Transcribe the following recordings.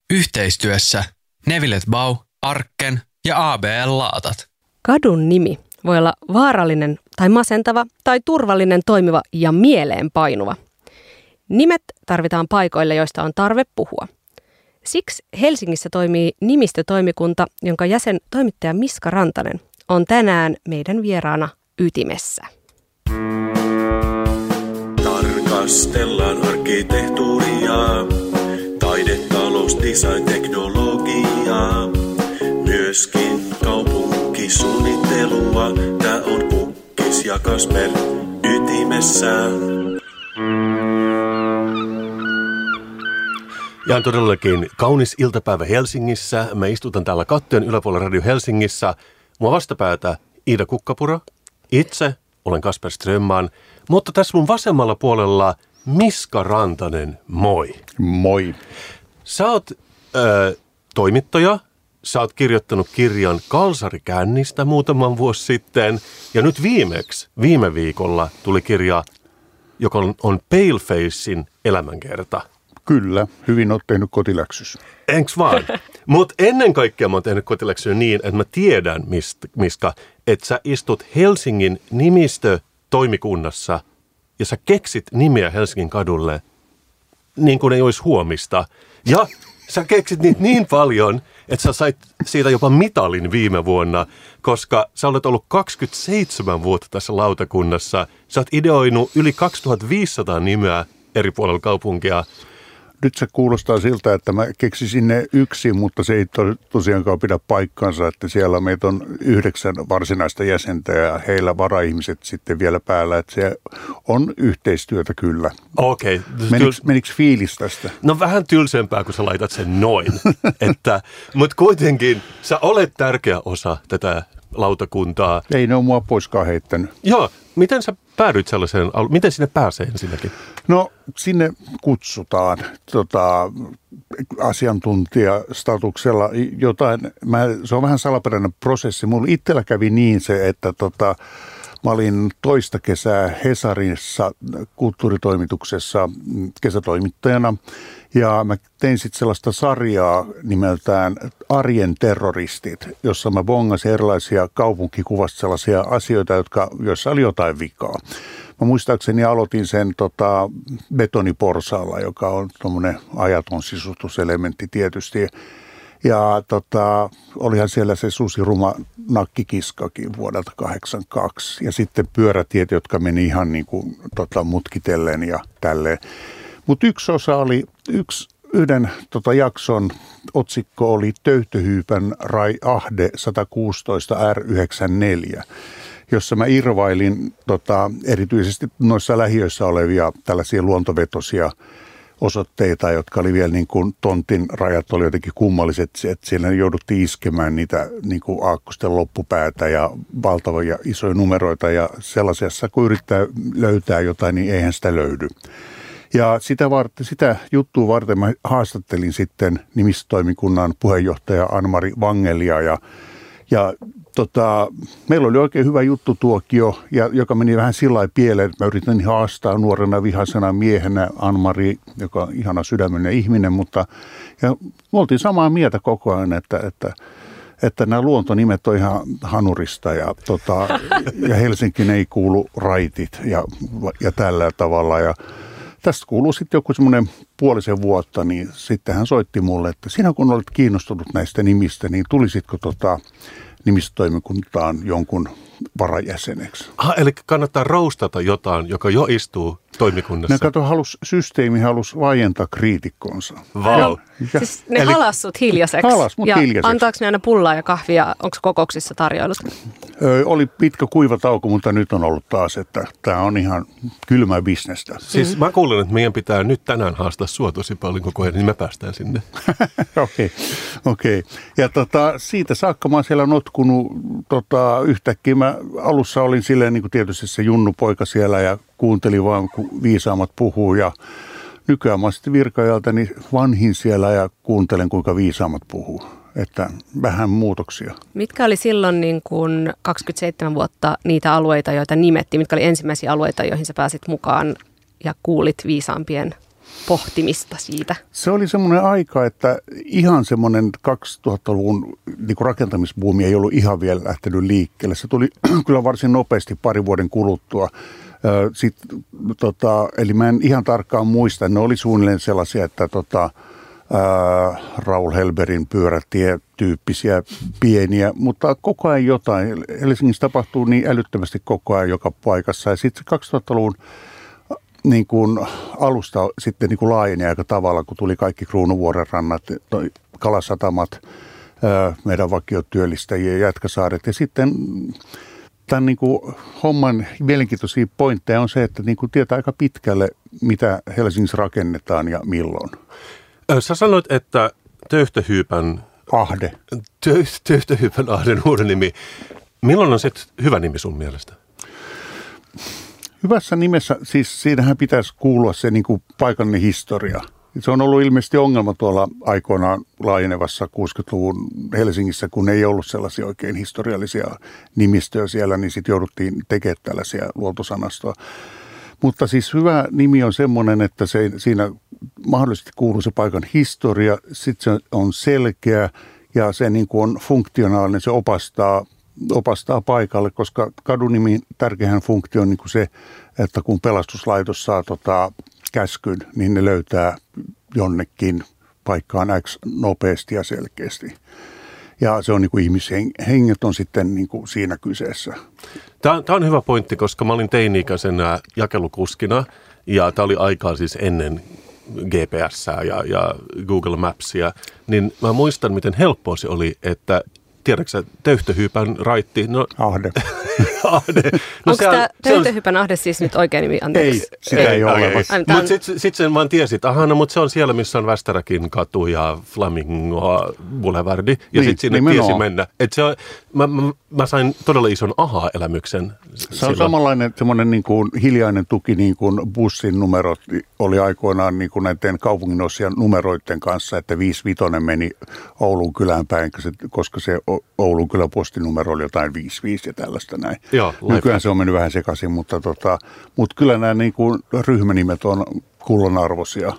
Yhteistyössä Nevilet Bau, Arken ja ABL Laatat. Kadun nimi voi olla vaarallinen tai masentava tai turvallinen, toimiva ja mieleenpainuva. Nimet tarvitaan paikoille, joista on tarve puhua. Siksi Helsingissä toimii nimistötoimikunta, jonka jäsen toimittaja Miska Rantanen on tänään meidän vieraana ytimessä. Tarkastellaan arkkitehtuuria, taidetalous, design, teknologiaa, myöskin kaupunkisuunnittelua. Tää on Pukkis ja Kasper ytimessä. Ja on todellakin kaunis iltapäivä Helsingissä. Mä istutan täällä kattojen yläpuolella Radio Helsingissä. Mua vastapäätä Iida Kukkapuro. Itse olen Kasper Strömman. Mutta tässä mun vasemmalla puolella Miska Rantanen, moi. Moi. Sä oot toimittaja. Sä oot kirjoittanut kirjan Kalsarikännistä muutaman vuosi sitten. Ja nyt viime viikolla tuli kirja, joka on Palefacein elämänkerta. Kyllä, hyvin oot tehnyt kotiläksys. Enks vaan? Mutta ennen kaikkea mä oon tehnyt kotiläksyä niin, että mä tiedän, Miska, että sä istut Helsingin nimistötoimikunnassa ja sä keksit nimeä Helsingin kadulle niin kuin ei olisi huomista. Ja sä keksit niitä niin paljon, että sä sait siitä jopa mitalin viime vuonna, koska sä olet ollut 27 vuotta tässä lautakunnassa. Sä oot ideoinut yli 2500 nimeä eri puolilla kaupunkia. Nyt se kuulostaa siltä, että mä keksisin ne yksin, mutta se ei tosiaankaan pidä paikkansa, että siellä meitä on 9 varsinaista jäsentä ja heillä varaihmiset sitten vielä päällä, että se on yhteistyötä kyllä. Okei. Menikö fiilis tästä? No vähän tylsempää, kun sä laitat sen noin, mutta kuitenkin sä olet tärkeä osa tätä lautakuntaa. Ei ne ole mua poiskaan heittänyt. Joo, miten sä päädyit sellaiseen, miten sinne pääsee ensinnäkin? No sinne kutsutaan asiantuntijastatuksella jotain, se on vähän salaperäinen prosessi. Mulla itsellä kävi niin se, että mä olin toista kesää Hesarissa kulttuuritoimituksessa kesätoimittajana ja mä tein sitten sellaista sarjaa nimeltään Arjen terroristit, jossa mä bongasin erilaisia kaupunkikuvasta sellaisia asioita, joissa oli jotain vikaa. Mä muistaakseni aloitin sen betoniporsaalla, joka on tuommoinen ajaton sisustuselementti tietysti. Ja olihan siellä se susiruma nakkikiskakin vuodelta 1982 ja sitten pyörätiet, jotka meni ihan niin kuin mutkitellen ja tälleen. Mutta yhden jakson otsikko oli Töyhtöhyypän Rai Ahde 116 R94, jossa mä irvailin erityisesti noissa lähiöissä olevia tällaisia luontovetosia osoitteita, jotka oli vielä niin kuin tontin rajat oli jotenkin kummalliset, että siellä jouduttiin iskemään niitä niin kuin aakkosten loppupäätä ja valtavia isoja numeroita ja sellaisessa, kun yrittää löytää jotain, niin eihän sitä löydy. Ja sitä juttua varten mä haastattelin sitten nimistötoimikunnan puheenjohtaja Anne-Mari Vangelia ja meillä oli oikein hyvä juttutuokio, joka meni vähän sillä lailla pieleen, että mä yritin haastaa nuorena vihaisena miehenä Anne-Mari, joka on ihana sydämellinen ihminen, ja me oltiin samaa mieltä koko ajan, että nämä luontonimet on ihan hanurista ja Helsinkiin ei kuulu raitit ja tällä tavalla. Ja tästä kuuluu sitten joku semmoinen puolisen vuotta, niin sitten hän soitti mulle, että sinä kun olet kiinnostunut näistä nimistä, niin tulisitko nimistötoimikuntaan jonkun varajäseneksi. Eli kannattaa roustata jotain, joka jo istuu toimikunnassa. Systeemi halusi vaientaa kriitikkonsa. Vau. Siis ne halas sut hiljaiseksi. Halas mut hiljaiseksi. Antaako ne aina pullaa ja kahvia? Onko kokouksissa tarjoilusta? Oli pitkä kuiva tauko, mutta nyt on ollut taas, että tämä on ihan kylmää bisnestä. Siis mä kuulen, että meidän pitää nyt tänään haastaa sua tosi paljon koko ajan, niin me päästään sinne. Okei. Ja siitä saakka mä oon siellä notkunut yhtäkkiä. Mä alussa olin silleen niin kuin tietysti se junnupoika siellä ja kuuntelin vaan, kun viisaammat puhuu. Ja nykyään mä oon sitten virkajaltani vanhin siellä ja kuuntelen, kuinka viisaammat puhuu. Että vähän muutoksia. Mitkä oli silloin niin kuin 27 vuotta niitä alueita, joita nimettiin? Mitkä oli ensimmäisiä alueita, joihin sä pääsit mukaan ja kuulit viisaampien pohtimista siitä? Se oli semmoinen aika, että ihan semmoinen 2000-luvun niin kuin rakentamisbuumi ei ollut ihan vielä lähtenyt liikkeelle. Se tuli kyllä varsin nopeasti parin vuoden kuluttua. Eli mä en ihan tarkkaan muista, ne oli suunnilleen sellaisia, että Raul Helberin pyörätie-tyyppisiä pieniä, mutta koko ajan jotain. Helsingissä tapahtuu niin älyttömästi koko ajan joka paikassa. Ja sitten 2000-luvun niin kuin alusta sitten niin kuin laajeni aika tavalla, kun tuli kaikki Kruunuvuoren rannat, kalasatamat, meidän vakiotyöllistäjiä, Jätkäsaaret. Ja sitten tämän niin kuin homman mielenkiintoisia pointteja on se, että niin kuin tietää aika pitkälle, mitä Helsingissä rakennetaan ja milloin. Sä sanoit, että Töyhtöhyypän Ahde. Töyhtöhyypän Ahden uuden nimi. Milloin on se hyvä nimi sun mielestä? Hyvässä nimessä, siis siinähän pitäisi kuulua se niin kuin paikallinen historia. Se on ollut ilmeisesti ongelma tuolla aikoinaan laajenevassa 60-luvun Helsingissä, kun ei ollut sellaisia oikein historiallisia nimistöjä siellä, niin sitten jouduttiin tekemään tällaisia luontosanastoa. Mutta siis hyvä nimi on semmoinen, että siinä mahdollisesti kuuluu se paikan historia, sitten se on selkeä ja se niin kuin on funktionaalinen, se opastaa paikalle, koska kadunimin tärkeä funktio on niin kuin se, että kun pelastuslaitos saa käskyn, niin ne löytää jonnekin paikkaan X nopeasti ja selkeästi. Ja se on niin kuin ihmishenget on sitten niin kuin siinä kyseessä. Tämä on hyvä pointti, koska mä olin teini-ikäisenä jakelukuskina ja tämä oli aikaa siis ennen GPS:ää ja Google Mapsia, niin mä muistan, miten helppoa se oli, että tiedätkö sä, Töyhtöhyypän raitti? No, Ahde. Ahde. No, onko tämä Töyhtöhyypän Ahde siis nyt oikein nimi? Anteeksi. Ei, sitä ei ole olemassa. Mutta sitten sen vaan tiesi, että mutta se on siellä, missä on Västäräkin katu ja Flamingo Boulevardi. Ja sitten sinne tiesi mennä. Et se on, mä sain todella ison aha-elämyksen. Se on samanlainen semmoinen niin kuin hiljainen tuki, niin kuin bussin numerot oli aikoinaan niin kuin näiden kaupunginosien numeroiden kanssa, että 55 meni Oulun kylään päin, koska se Oulun kylän postinumero oli jotain 55 ja tällaista näin. Joo, nykyään se on mennyt vähän sekaisin, mutta kyllä nämä niin kuin ryhmänimet on kullanarvoisia.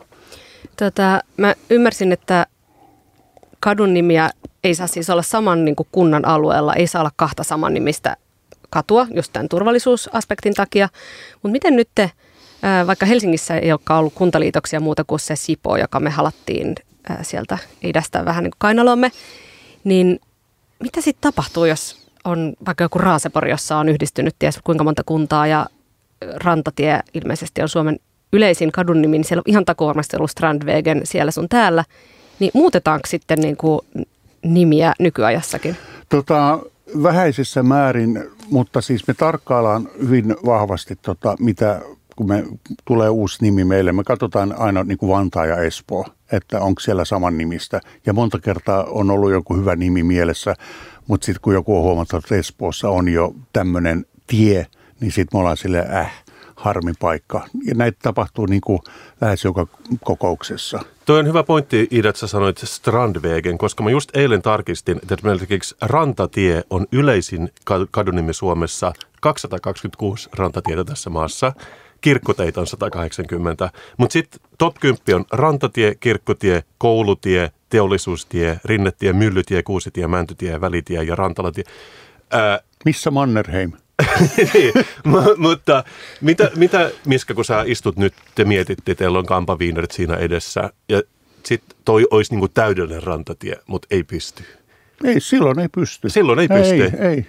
Mä ymmärsin, että kadun nimiä ei saa siis olla saman niin kuin kunnan alueella, ei saa olla kahta samannimistä katua, just tämän turvallisuusaspektin takia. Mutta miten nyt vaikka Helsingissä ei olekaan ollut kuntaliitoksia muuta kuin se Sipo, joka me halattiin sieltä idästä vähän niin kuin kainalomme, niin mitä sitten tapahtuu, jos on vaikka joku Raasepori, jossa on yhdistynyt ties kuinka monta kuntaa ja Rantatie ilmeisesti on Suomen yleisin kadun nimi, niin siellä on ihan takuvarmasti ollut Strandvägen siellä sun täällä, niin muutetaanko sitten niin kuin nimiä nykyajassakin? Vähäisessä määrin, mutta siis me tarkkaillaan hyvin vahvasti, mitä kun me tulee uusi nimi meille, me katsotaan aina niin kuin Vantaa ja Espoo, että onko siellä saman nimistä. Ja monta kertaa on ollut joku hyvä nimi mielessä, mutta sitten kun joku on huomattu, että Espoossa on jo tämmöinen tie, niin sitten me ollaan silleen, harmi paikka. Ja näitä tapahtuu niin kuin lähes joka kokouksessa. Toi on hyvä pointti, Ida, että sä sanoit Strandvägen, koska mä just eilen tarkistin, että esimerkiksi Rantatie on yleisin kadunimi Suomessa, 226 rantatietä tässä maassa. Kirkkoteitä on 180, mutta sitten top 10 on Rantatie, Kirkkotie, Koulutie, Teollisuustie, Rinnetie, Myllytie, Kuusitie, Mäntytie, Välitie ja Rantalatie. Missä Mannerheim? Niin, mutta mitä Miska, kun sä istut nyt, te mietitte, teillä on kampaviinerit siinä edessä ja sitten toi olisi niinku täydellinen rantatie, mutta ei pysty. Ei, silloin ei pysty. Silloin ei pysty. Ei.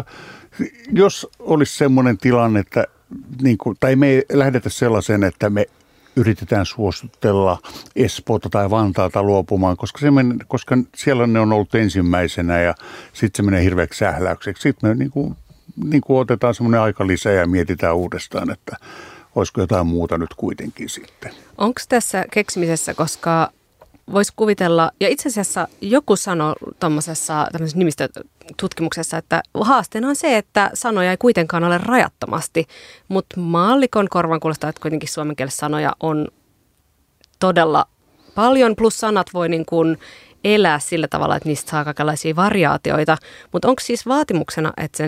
Jos olisi semmoinen tilanne, että tai me ei lähdetä sellaiseen, että me yritetään suostutella Espoota tai Vantaata luopumaan, koska siellä ne on ollut ensimmäisenä ja sitten se menee hirveäksi sähläykseksi. Sitten me niin kuin otetaan semmoinen aika lisää ja mietitään uudestaan, että olisiko jotain muuta nyt kuitenkin sitten. Onko tässä keksimisessä, koska voisi kuvitella, ja itse asiassa joku sanoi tämmöisessä nimistötutkimuksessa, että haasteena on se, että sanoja ei kuitenkaan ole rajattomasti, mutta maallikon korvan kuulostaa, että kuitenkin suomen kielessä sanoja on todella paljon, plus sanat voi niin kuin elää sillä tavalla, että niistä saa kaikenlaisia variaatioita, mutta onko siis vaatimuksena, että sen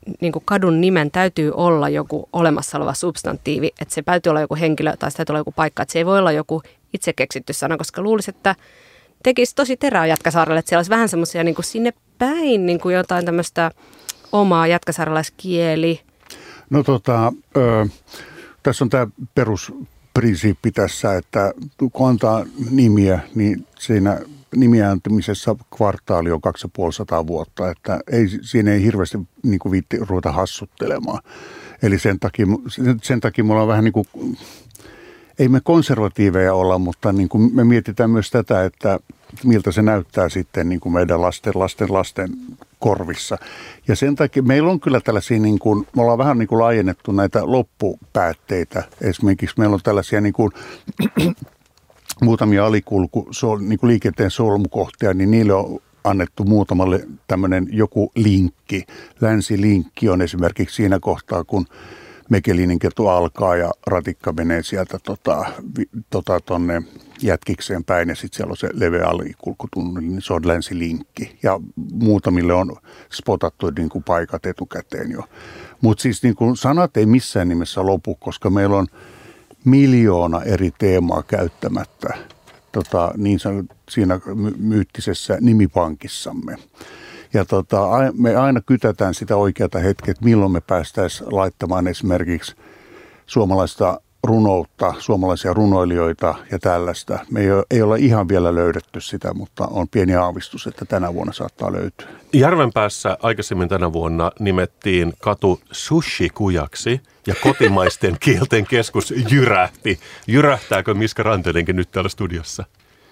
niin kuin kadun nimen täytyy olla joku olemassa oleva substantiivi, että se täytyy olla joku henkilö tai se täytyy olla joku paikka, että se ei voi olla joku itse keksitty sana, koska luulisi, että tekisi tosi terää Jätkäsaarelle, että siellä olisi vähän semmoisia niin kuin sinne päin niin kuin jotain tämmöistä omaa jätkäsaarelaiskieli. No tässä on tämä perusprinsiippi tässä, että kun antaa nimiä, niin siinä nimiääntymisessä kvartaali on 250 vuotta, että siinä ei hirveästi niin kuin viitti ruveta hassuttelemaan. Eli sen takia me ollaan vähän niin kuin, ei me konservatiiveja olla, mutta niin kuin me mietitään myös tätä, että miltä se näyttää sitten niin kuin meidän lasten korvissa. Ja sen takia meillä on kyllä tällaisia, niin kuin, me ollaan vähän niin kuin laajennettu näitä loppupäätteitä. Esimerkiksi meillä on tällaisia niin kuin, muutamia niin kuin liikenteen solmukohtia, niin niille on annettu muutamalle tämmöinen joku linkki. Länsilinkki on esimerkiksi siinä kohtaa, kun Mekelinin kettu alkaa ja ratikka menee sieltä tonne Jätkikseen päin ja sitten siellä on se leveä alikulkutunneli, niin se on länsilinkki. Ja muutamille on spotattu niin kuin paikat etukäteen jo. Mutta siis niin kuin sanat ei missään nimessä lopu, koska meillä on 1 000 000 eri teemaa käyttämättä niin siinä myyttisessä nimipankissamme. Ja me aina kytätään sitä oikeata hetkeä, että milloin me päästäisiin laittamaan esimerkiksi suomalaista runoutta, suomalaisia runoilijoita ja tällaista. Me ei ole ihan vielä löydetty sitä, mutta on pieni aavistus, että tänä vuonna saattaa löytyä. Järvenpäässä aikaisemmin tänä vuonna nimettiin katu Sushi-kujaksi ja kotimaisten kielten keskus jyrähti. Jyrähtääkö Miska Rantenenkin nyt täällä studiossa?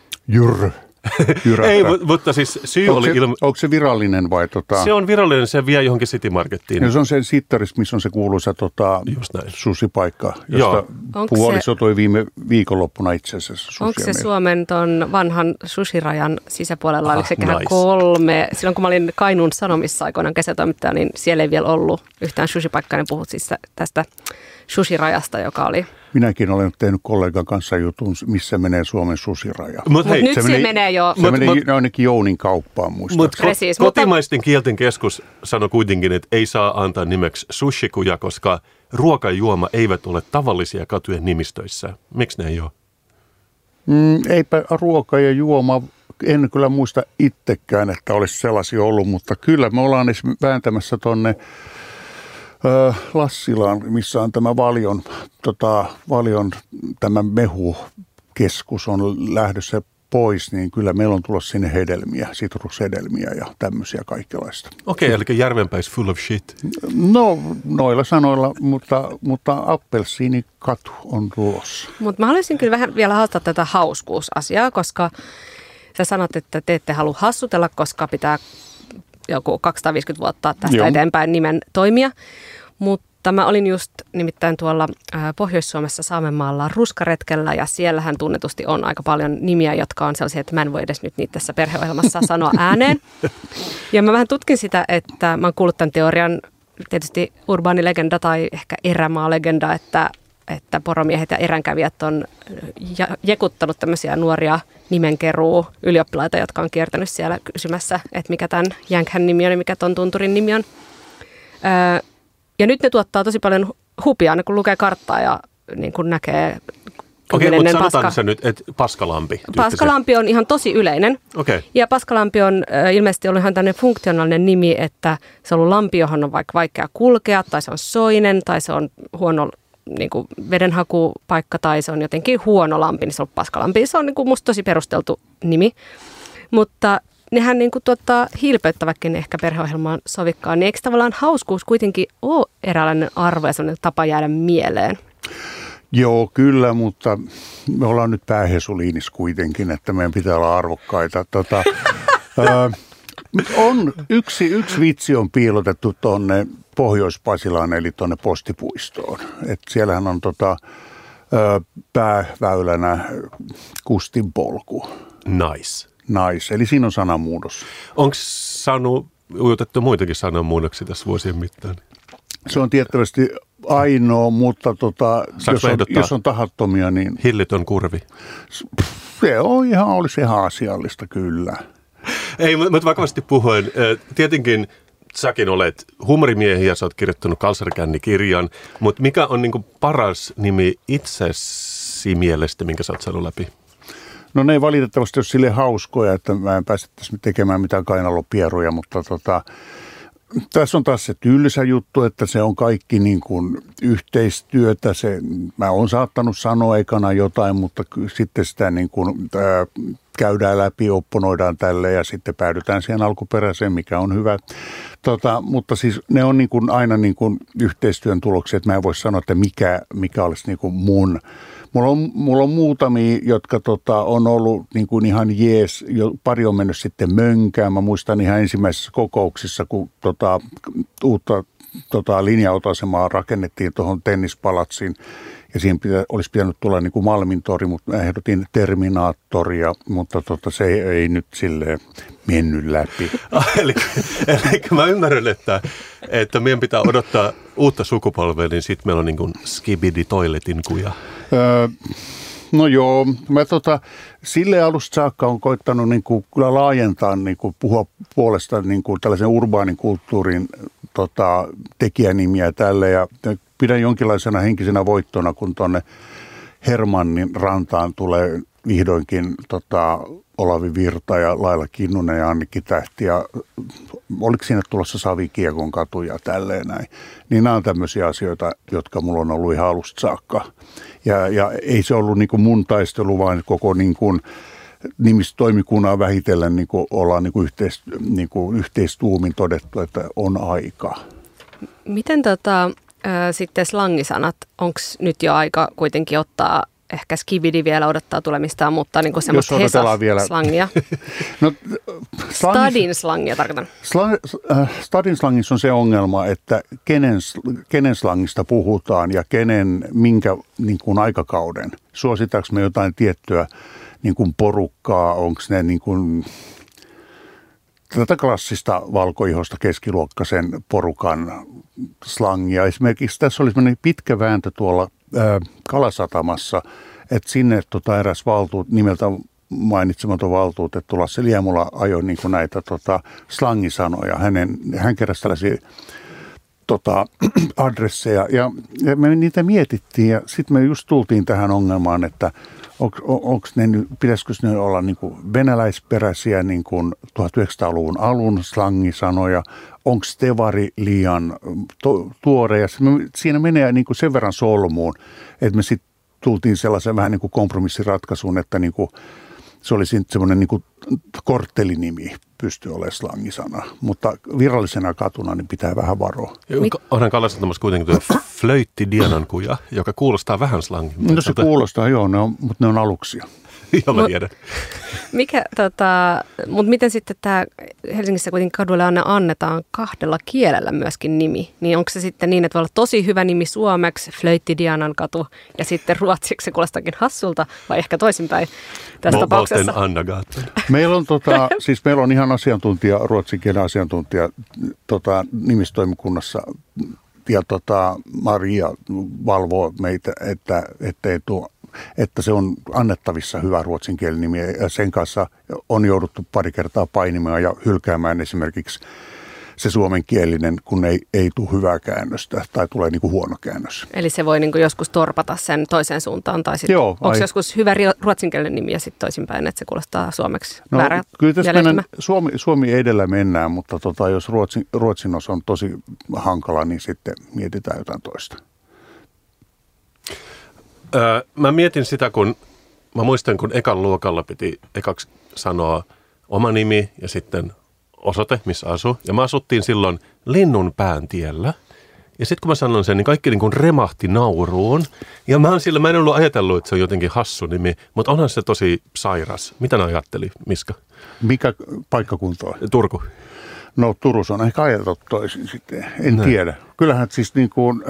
Ei, mutta siis syy oli... Onko se virallinen vai Se on virallinen, se vie johonkin City Markettiin. Ja se on sen Sittaris, missä on se kuuluisa susipaikka, josta puoliso toi viime viikonloppuna itse asiassa. Onko se Suomen ton vanhan sushirajan sisäpuolella, oliko se kehä 3? Silloin kun mä olin Kainuun Sanomissa aikoinaan kesätoimittaja, niin siellä ei vielä ollut yhtään sushipaikkaa, niin puhut siis tästä sushirajasta, joka oli... Minäkin olen tehnyt kollegan kanssa jutun, missä menee Suomen susiraja. Mutta nyt se menee jo... Se menee ainakin Jounin kauppaan, muistaakseni. Kotimaisten kielten keskus sanoi kuitenkin, että ei saa antaa nimeksi sushikuja, koska ruoka ja juoma eivät ole tavallisia katujen nimistöissä. Miksi ne ei ole? Eipä ruoka ja juoma, en kyllä muista itsekään, että olisi sellaisia ollut, mutta kyllä me ollaan vääntämässä tonne Lassilaan, missä on tämä Valion tämä mehukeskus on lähdössä pois, niin kyllä meillä on tulossa sinne hedelmiä, sitrushedelmiä ja tämmöisiä kaikenlaista. Okei, eli Järvenpää is full of shit. No, noilla sanoilla, mutta appelsiinikatu on tulossa. Mutta mä haluaisin kyllä vähän vielä haastaa tätä hauskuusasiaa, koska sä sanot, että te ette halua hassutella, koska pitää joku 250 vuotta tästä eteenpäin nimen toimia. Mutta mä olin just nimittäin tuolla Pohjois-Suomessa Saamenmaalla ruskaretkellä ja siellähän tunnetusti on aika paljon nimiä, jotka on sellaisia, että mä en voi edes nyt niitä tässä perheohjelmassa sanoa ääneen. Ja mä vähän tutkin sitä, että mä oon kuullut tämän teorian, tietysti urbaanilegenda tai ehkä erämaalegenda, että poromiehet ja eränkävijät on jekuttanut tämmöisiä nuoria nimenkeruu ylioppilaita, jotka on kiertänyt siellä kysymässä, että mikä tämän Jänkhän nimi on ja mikä ton tunturin nimi on. Ja nyt ne tuottaa tosi paljon hupia, kun lukee karttaa ja niin kun näkee... Okei, mutta sanotaan se nyt, että Paskalampi. Paskalampi on ihan tosi yleinen. Okay. Ja Paskalampi on ilmeisesti ollut ihan tämmöinen funktionaalinen nimi, että se on ollut lampi, johon on vaikka vaikea kulkea, tai se on soinen, tai se on huono niin kuin vedenhakupaikka, tai se on jotenkin huono lampi, niin se on Paskalampi. Se on niin kuin musta tosi perusteltu nimi. Mutta nehän niin kuin hilpeyttävätkin ehkä perheohjelmaan sovikkaan. Niin eikö tavallaan hauskuus kuitenkin ole eräänlainen arvo ja sellainen tapa jäädä mieleen? Joo, kyllä, mutta me ollaan nyt päähesuliinissa kuitenkin, että meidän pitää olla arvokkaita. On yksi vitsi on piilotettu tuonne Pohjois-Pasilaan, eli tuonne Postipuistoon. Et siellähän on pääväylänä Kustin polku. Nice, eli siinä on sanamuudos. Onko saanut ujutettu muitakin sanamuunnoksia tässä vuosien mittaan? Se on tiettävästi ainoa, mutta jos on tahattomia, niin... Hillitön kurvi. Se olisi ihan asiallista, kyllä. Ei, mutta vakavasti puhuen, tietenkin säkin olet huumorimiehiä ja sä oot kirjoittanut Kalsarikänni-kirjan, mutta mikä on niin kuin paras nimi itsesi mielestä, minkä sä oot saanut läpi? No ne ei valitettavasti ole silleen hauskoja, että mä en pääsettäisi tekemään mitään kainalopieruja, mutta tässä on taas se tylsä juttu, että se on kaikki niin kuin yhteistyötä. Mä oon saattanut sanoa ekana jotain, mutta sitten sitä niin kuin, käydään läpi, opponoidaan tälle ja sitten päädytään siihen alkuperäiseen, mikä on hyvä. Mutta siis ne on niin kuin aina niin kuin yhteistyön tuloksia, että mä en voi sanoa, että mikä olisi niin kuin mun. Mulla on muutamia, jotka on ollut niin kuin ihan jees, pari on mennyt sitten mönkään. Mä muistan ihan ensimmäisissä kokouksissa, kun uutta linja-autoasemaa rakennettiin tuohon tennispalatsiin. Ja siihen olisi pitänyt tulla niin kuin Malmintori, mutta mä ehdotin Terminaattoria, mutta se ei nyt silleen mennyt läpi. Eli mä ymmärrän, että meidän pitää odottaa uutta sukupolvea, niin sitten meillä on niin kuin skibidi toiletin kuja. No joo, mä sille alusta saakka on koittanut niin kuin kyllä laajentaa, niin kuin puhua puolesta niin kuin tällaisen urbaanin kulttuurin tekijänimiä tälle ja pidän jonkinlaisena henkisenä voittona, kun tuonne Hermannin rantaan tulee vihdoinkin Olavi Virta ja Laila Kinnunen ja Annikki Tähti ja oliko siinä tulossa Savikiekon katu ja tälleen näin. Niin nämä on tämmöisiä asioita, jotka mulla on ollut ihan alusta saakka. Ja ei se ollut niin kuin mun taistelu, vaan koko niin kuin nimistoimikunnan vähitellen niin kuin ollaan niin kuin yhteistuumin todettu, että on aika. Miten sitten slangisanat, onko nyt jo aika kuitenkin ottaa, ehkä skibidi vielä odottaa tulemistaan, mutta niin kuin semmoista Hesa-slangia. No, Stadin slangia tarkoitan. Stadin slangissa on se ongelma, että kenen slangista puhutaan ja minkä niin kuin aikakauden. Suositaanko me jotain tiettyä niin kuin porukkaa, onko ne niin kuin tätä klassista valkoihosta keskiluokkaisen porukan slangia. Esimerkiksi tässä oli sellainen pitkä vääntö tuolla Kalasatamassa, että sinne eräs nimeltä mainitsematon valtuutettu Lasse Liemula ajoi niin kuin näitä slangisanoja. Hän keräsi tällaisia adresseja ja me niitä mietittiin ja sitten me just tultiin tähän ongelmaan, että pitäisikö ne olla niin kuin venäläisperäisiä niin kuin 1900-luvun alun slangisanoja, onko tevari liian tuore ja siinä menee niin kuin sen verran solmuun, että me sitten tultiin sellaisen vähän niin kuin kompromissiratkaisuun, että niin kuin se oli semmoinen niin kuin korttelinimi pystyy olemaan slangisana, mutta virallisena katuna niin pitää vähän varoa. Onhan Kalasatamassa kuitenkin tuo flöitti Dianankuja, joka kuulostaa vähän slangin. No se kuulostaa, joo, mutta ne on aluksia. Joo, mä tiedän. Mutta miten sitten tämä Helsingissä kuitenkin kaduille annetaan kahdella kielellä myöskin nimi, niin onko se sitten niin, että voi olla tosi hyvä nimi suomeksi, Flöitti Dianan katu, ja sitten ruotsiksi se kuulostaakin hassulta, vai ehkä toisinpäin tässä tapauksessa? Meillä on, meillä on ihan ruotsin kielen asiantuntija nimistoimikunnassa, ja Maria valvoo meitä, että se on annettavissa hyvä ruotsinkielinen nimi ja sen kanssa on jouduttu pari kertaa painimaan ja hylkäämään esimerkiksi se suomenkielinen, kun ei tule hyvää käännöstä tai tulee niin kuin huono käännös. Eli se voi niin kuin joskus torpata sen toiseen suuntaan tai sitten onko joskus hyvä ruotsinkielinen nimi ja sitten toisinpäin, että se kuulostaa suomeksi väärä. Kyllä tässä Suomi edellä mennään, mutta jos ruotsin osa on tosi hankala, niin sitten mietitään jotain toista. Mä mietin sitä, mä muistan, kun ekan luokalla piti ekaksi sanoa oma nimi ja sitten osoite, missä asuu. Ja mä asuttiin silloin Linnunpään tiellä. Ja sitten kun mä sanon sen, niin kaikki niin kuin remahti nauruun. Ja mä en ollut ajatellut, että se on jotenkin hassu nimi, mutta onhan se tosi sairas. Mitä ne ajatteli, Miska? Mikä paikkakunta on? Turku. No Turussa on ehkä ajateltu toisin sitten, en tiedä. Kyllähän siis niin kuin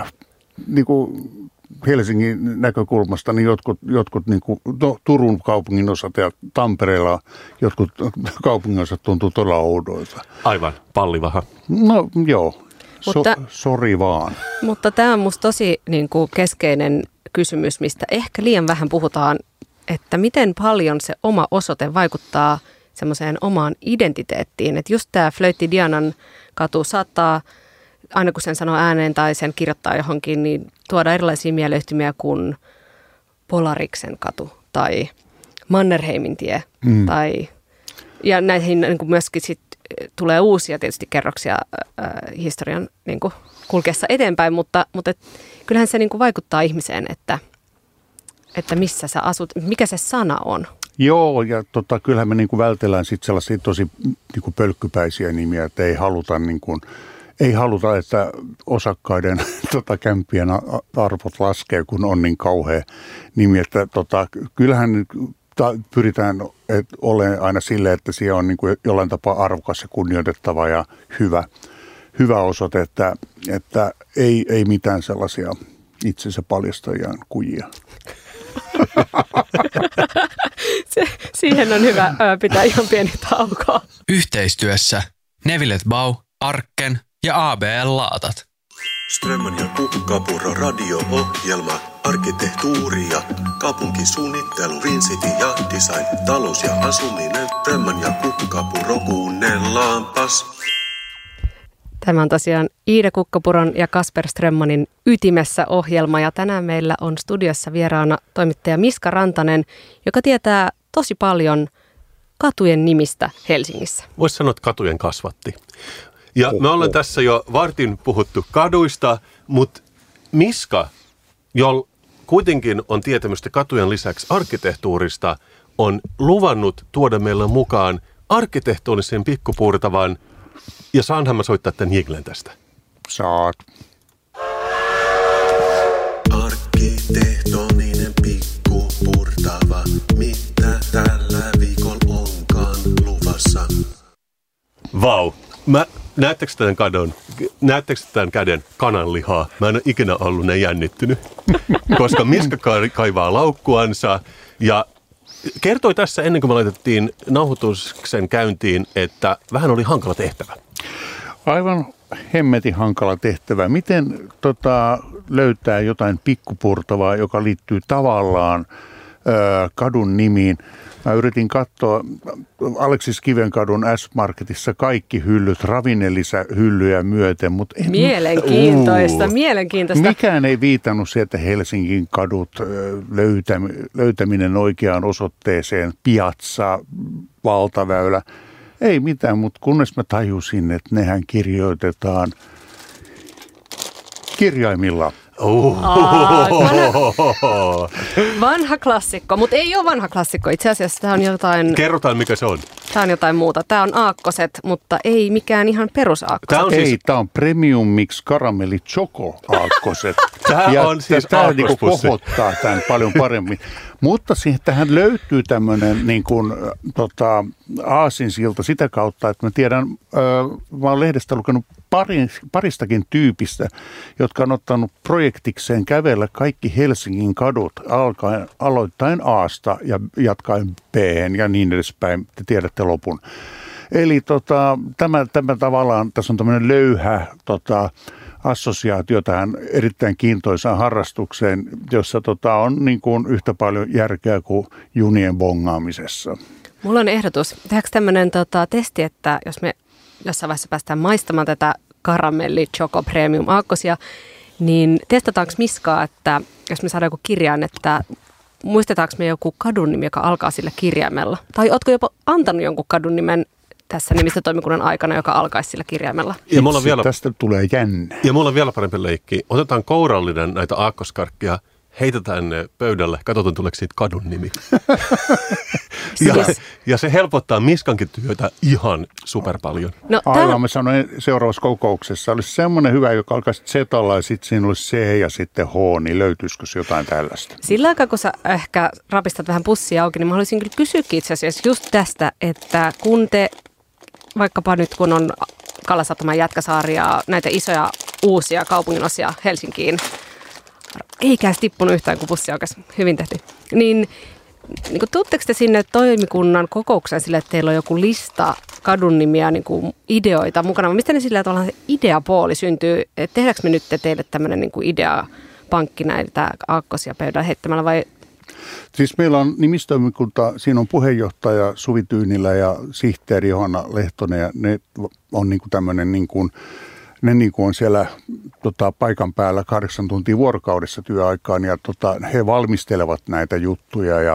Helsingin näkökulmasta niin jotkut niin kuin, Turun kaupungin osat ja Tampereella jotkut kaupungin osat tuntuu todella oudoilta. Aivan, pallivaha. No joo, sori vaan. Mutta tämä on musta tosi niin kuin keskeinen kysymys, mistä ehkä liian vähän puhutaan, että miten paljon se oma osoite vaikuttaa semmoiseen omaan identiteettiin. Että just tämä Flöyti Dianan katu saattaa, aina kun sen sanoo ääneen tai sen kirjoittaa johonkin, niin tuoda erilaisia mieleyhtymiä kuin Polariksen katu tai Mannerheimin tie. Ja näihin niin kuin myöskin sit tulee uusia tietysti kerroksia historian niin kuin kulkeessa eteenpäin, mutta kyllähän se niin kuin vaikuttaa ihmiseen, että missä sä asut, mikä se sana on. Joo, ja kyllähän me niin kuin vältellään sitten sellaisia tosi niin kuin pölkkypäisiä nimiä, että ei haluta, että osakkaiden kämppien arvot laskee, kun on niin kauhea nimi, että kyllähän pyritään olemaan aina silleen, että siellä on niin kuin jollain tapaa arvokas ja kunnioitettava ja hyvä osoite, että ei mitään sellaisia itsensä paljastajien kujia. Siihen on hyvä pitää ihan pieni tauko. Yhteistyössä Nevilet Bau, Arken ja ABL Laatat. Strömmän ja Kukkapuro radio-ohjelma, arkkitehtuuri ja kaupunkisuunnittelu, Vincity ja design, talous ja asuminen. Strömmän ja Kukkapuro, kuunnellaanpas. Tämä on tosiaan Iida Kukkapuron ja Kasper Strömmanin Ytimessä -ohjelma, ja tänään meillä on studiossa vieraana toimittaja Miska Rantanen, joka tietää tosi paljon katujen nimistä Helsingissä. Voisi sanoa, että katujen kasvatti. Ja me ollaan tässä jo vartin puhuttu kaduista, mutta Miska, jolla kuitenkin on tietämystä katujen lisäksi arkkitehtuurista, on luvannut tuoda meille mukaan arkkitehtuurisen pikkupuurtavan. Ja saanhan mä soittaa tämän jinglen tästä? Saat. Arkkitehtoninen pikkupurtava, mitä tällä viikolla onkaan luvassa? Vau. Näettekö tämän käden kananlihaa? Mä en ole ikinä ollut näin jännittynyt, koska Miska kaivaa laukkuansa ja kertoi tässä ennen kuin me laitettiin nauhoituksen käyntiin, että vähän oli hankala tehtävä. Aivan hemmetin hankala tehtävä. Miten löytää jotain pikkupurtavaa, joka liittyy tavallaan kadun nimiin? Mä yritin katsoa Aleksis Kivenkadun S-Marketissa kaikki hyllyt, ravinnelisähyllyjä myöten, mutta Mielenkiintoista. Mikään ei viitannut sieltä Helsingin kadut löytäminen oikeaan osoitteeseen, piazza, valtaväylä. Ei mitään, mutta kunnes mä tajusin, että nehän kirjoitetaan kirjaimilla. Vanha klassikko, mutta ei ole vanha klassikko. Itse asiassa tämä on jotain... Kerrotaan, mikä se on. Tämä on jotain muuta. Tämä on aakkoset, mutta ei mikään ihan perusaakkoset. Tämä on Premium Mix Karamelli Choco aakkoset. Tämä on siis niinku kohottaa tämän paljon paremmin. Mutta tähän löytyy tämmöinen niin kuin, aasinsilta sitä kautta, että mä tiedän, mä olen lehdestä lukenut paristakin tyypistä, jotka on ottanut projektikseen kävellä kaikki Helsingin kadut aloittain A:sta ja jatkaen B:hen ja niin edespäin. Te tiedätte lopun. Eli tämä tavallaan, tässä on tämmöinen löyhä assosiaatio tähän erittäin kiintoisaan harrastukseen, jossa on niin kuin yhtä paljon järkeä kuin junien bongaamisessa. Mulla on ehdotus. Tehdäänkö tämmöinen testi, että jos me jossain vaiheessa päästään maistamaan tätä karamelli choco premium aakkosia, niin testataanko Miskaa, että jos me saadaan joku kirjain, että muistetaanko me joku kadun nimi, joka alkaa sillä kirjaimella? Tai ootko jopa antanut jonkun kadun nimen tässä nimistötoimikunnan aikana, joka alkaisi sillä kirjaimella? Ja tästä tulee jännä. Ja mulla on vielä parempi leikki. Otetaan kourallinen näitä aakkoskarkkia, heitetään ne pöydälle, katsotaan tuleeko siitä kadun nimi. ja se helpottaa Miskankin työtä ihan super paljon. No, aivan, mä sanoin seuraavassa kokouksessa, olisi semmoinen hyvä, joka alkaisi Z:llä ja sitten siinä olisi C ja sitten H, niin löytyisikö tällaista tällaista? Sillä aikaa, kun sä ehkä rapistat vähän pussia auki, niin mä haluaisin kyllä kysyäkin itse asiassa just tästä, että kun te, vaikkapa nyt kun on Kalasatama, Jätkäsaari ja näitä isoja uusia kaupunginosia Helsinkiin, eikä edes tippunut yhtään, kun pussi aukesi. Hyvin tehty. Niin kuin tuutteko te sinne toimikunnan kokoukseen sille, että teillä on joku lista kadun nimiä, niin kuin ideoita mukana? Mistä ne sillä tavalla se ideapooli syntyy? Tehdäänkö me nyt teille tämmöinen niin kuin ideapankki näitä aakkosia pöydällä heittämällä vai Siis meillä on nimistoimikunta, siinä on puheenjohtaja Suvi Tyynilä ja sihteeri Johanna Lehtonen ja ne on niin kuin tämmöinen niin kuin, ne niin kuin on siellä paikan päällä 8 tuntia vuorokaudessa työaikaan ja he valmistelevat näitä juttuja ja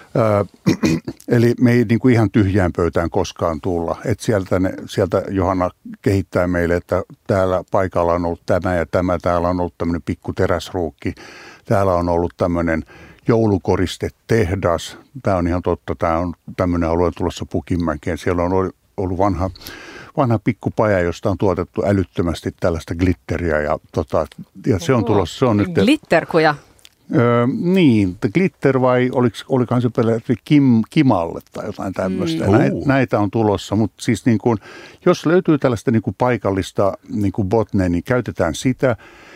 eli me ei niin kuin ihan tyhjään pöytään koskaan tulla. Että sieltä Johanna kehittää meille, että täällä paikalla on ollut tämä ja tämä, täällä on ollut tämmöinen pikku teräsruukki, täällä on ollut tämmöinen joulukoristetehdas. Tämä on ihan totta, tämä on tämmöinen alue tulossa Pukinmäkeen. Siellä on ollut vanha pikkupaja, josta on tuotettu älyttömästi tällaista glitteriä ja se on tulossa. Se on nyt glitterkuja. Niin, glitter vai olikohan se pelätty Kimalle tai jotain tämmöistä. Näitä on tulossa, mutta siis niin kuin, jos löytyy tällaista niin kuin paikallista niin kuin botnea, niin käytetään sitä.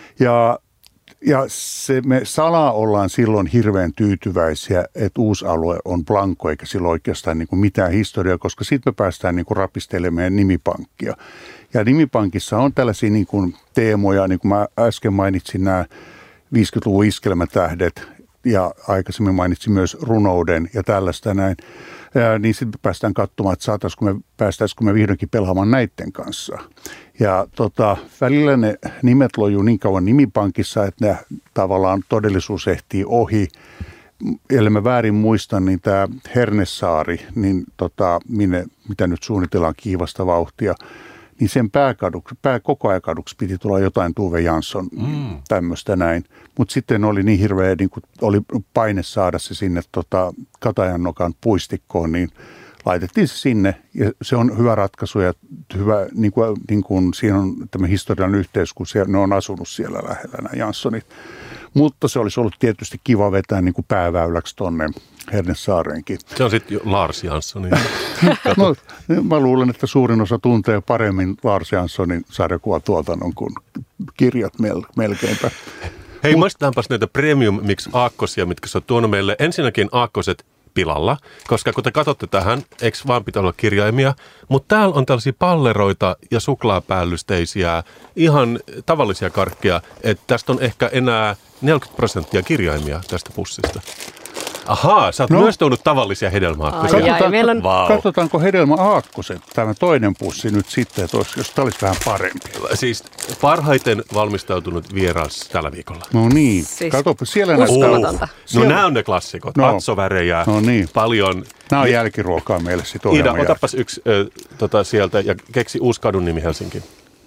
Ja me salaa ollaan silloin hirveän tyytyväisiä, että uusi alue on blanko eikä sillä oikeastaan niin kuin mitään historiaa, koska sitten me päästään niin kuin rapistelemaan nimipankkia. Ja nimipankissa on tällaisia niin kuin teemoja, niin kuin mä äsken mainitsin nämä 50-luvun iskelmätähdet ja aikaisemmin mainitsin myös runouden ja tällaista näin. Niin sitten me päästään katsomaan, että päästäisikö me vihdoinkin pelaamaan näiden kanssa. Ja välillä ne nimet lojuu niin kauan nimipankissa, että ne tavallaan todellisuus ehtii ohi. Ellei mä väärin muistan, niin tämä Hernesaari, niin mitä nyt suunnitellaan kiivasta vauhtia, niin sen pääkokoajakaduksi piti tulla jotain Tuve Jansson, tämmöistä näin. Mutta sitten oli niin hirveä, niin oli paine saada se sinne Katajannokan puistikkoon, niin laitettiin se sinne. Ja se on hyvä ratkaisu ja hyvä, niin kuin siinä on tämä historiallinen yhteys, kun ne on asunut siellä lähellä nämä Janssonit. Mutta se olisi ollut tietysti kiva vetää niin kuin pääväyläksi tonne Hernesaareenkin. Se on sitten Lars Jansson. No, mä luulen, että suurin osa tuntee paremmin Lars Janssonin sarjakuvatuotannon kuin kirjat melkeinpä. Hei, maistetaanpas näitä Premium Mix aakkosia, mitkä sä oot tuonut meille. Ensinnäkin aakkoset pilalla, koska kun te katsotte tähän, eikö vaan pitää olla kirjaimia, mutta täällä on tällaisia palleroita ja suklaapäällysteisiä, ihan tavallisia karkkeja, että tästä on ehkä enää 40% kirjaimia tästä pussista. Ahaa, sä oot myös tuonut tavallisia hedelmäaakkosia. Katsotaanko hedelmäaakkoset, tämä toinen pussi nyt sitten, että jos tämä olisi vähän parempi. Siis parhaiten valmistautunut vieras tällä viikolla. No niin, siis katsoppa siellä uskomatonta. No nämä on ne klassikot, atsovärejä, paljon. Nämä on jälkiruokaa meille sitten ohjelman. Ida, otapas yksi sieltä ja keksi uusi kadun nimi Helsinki.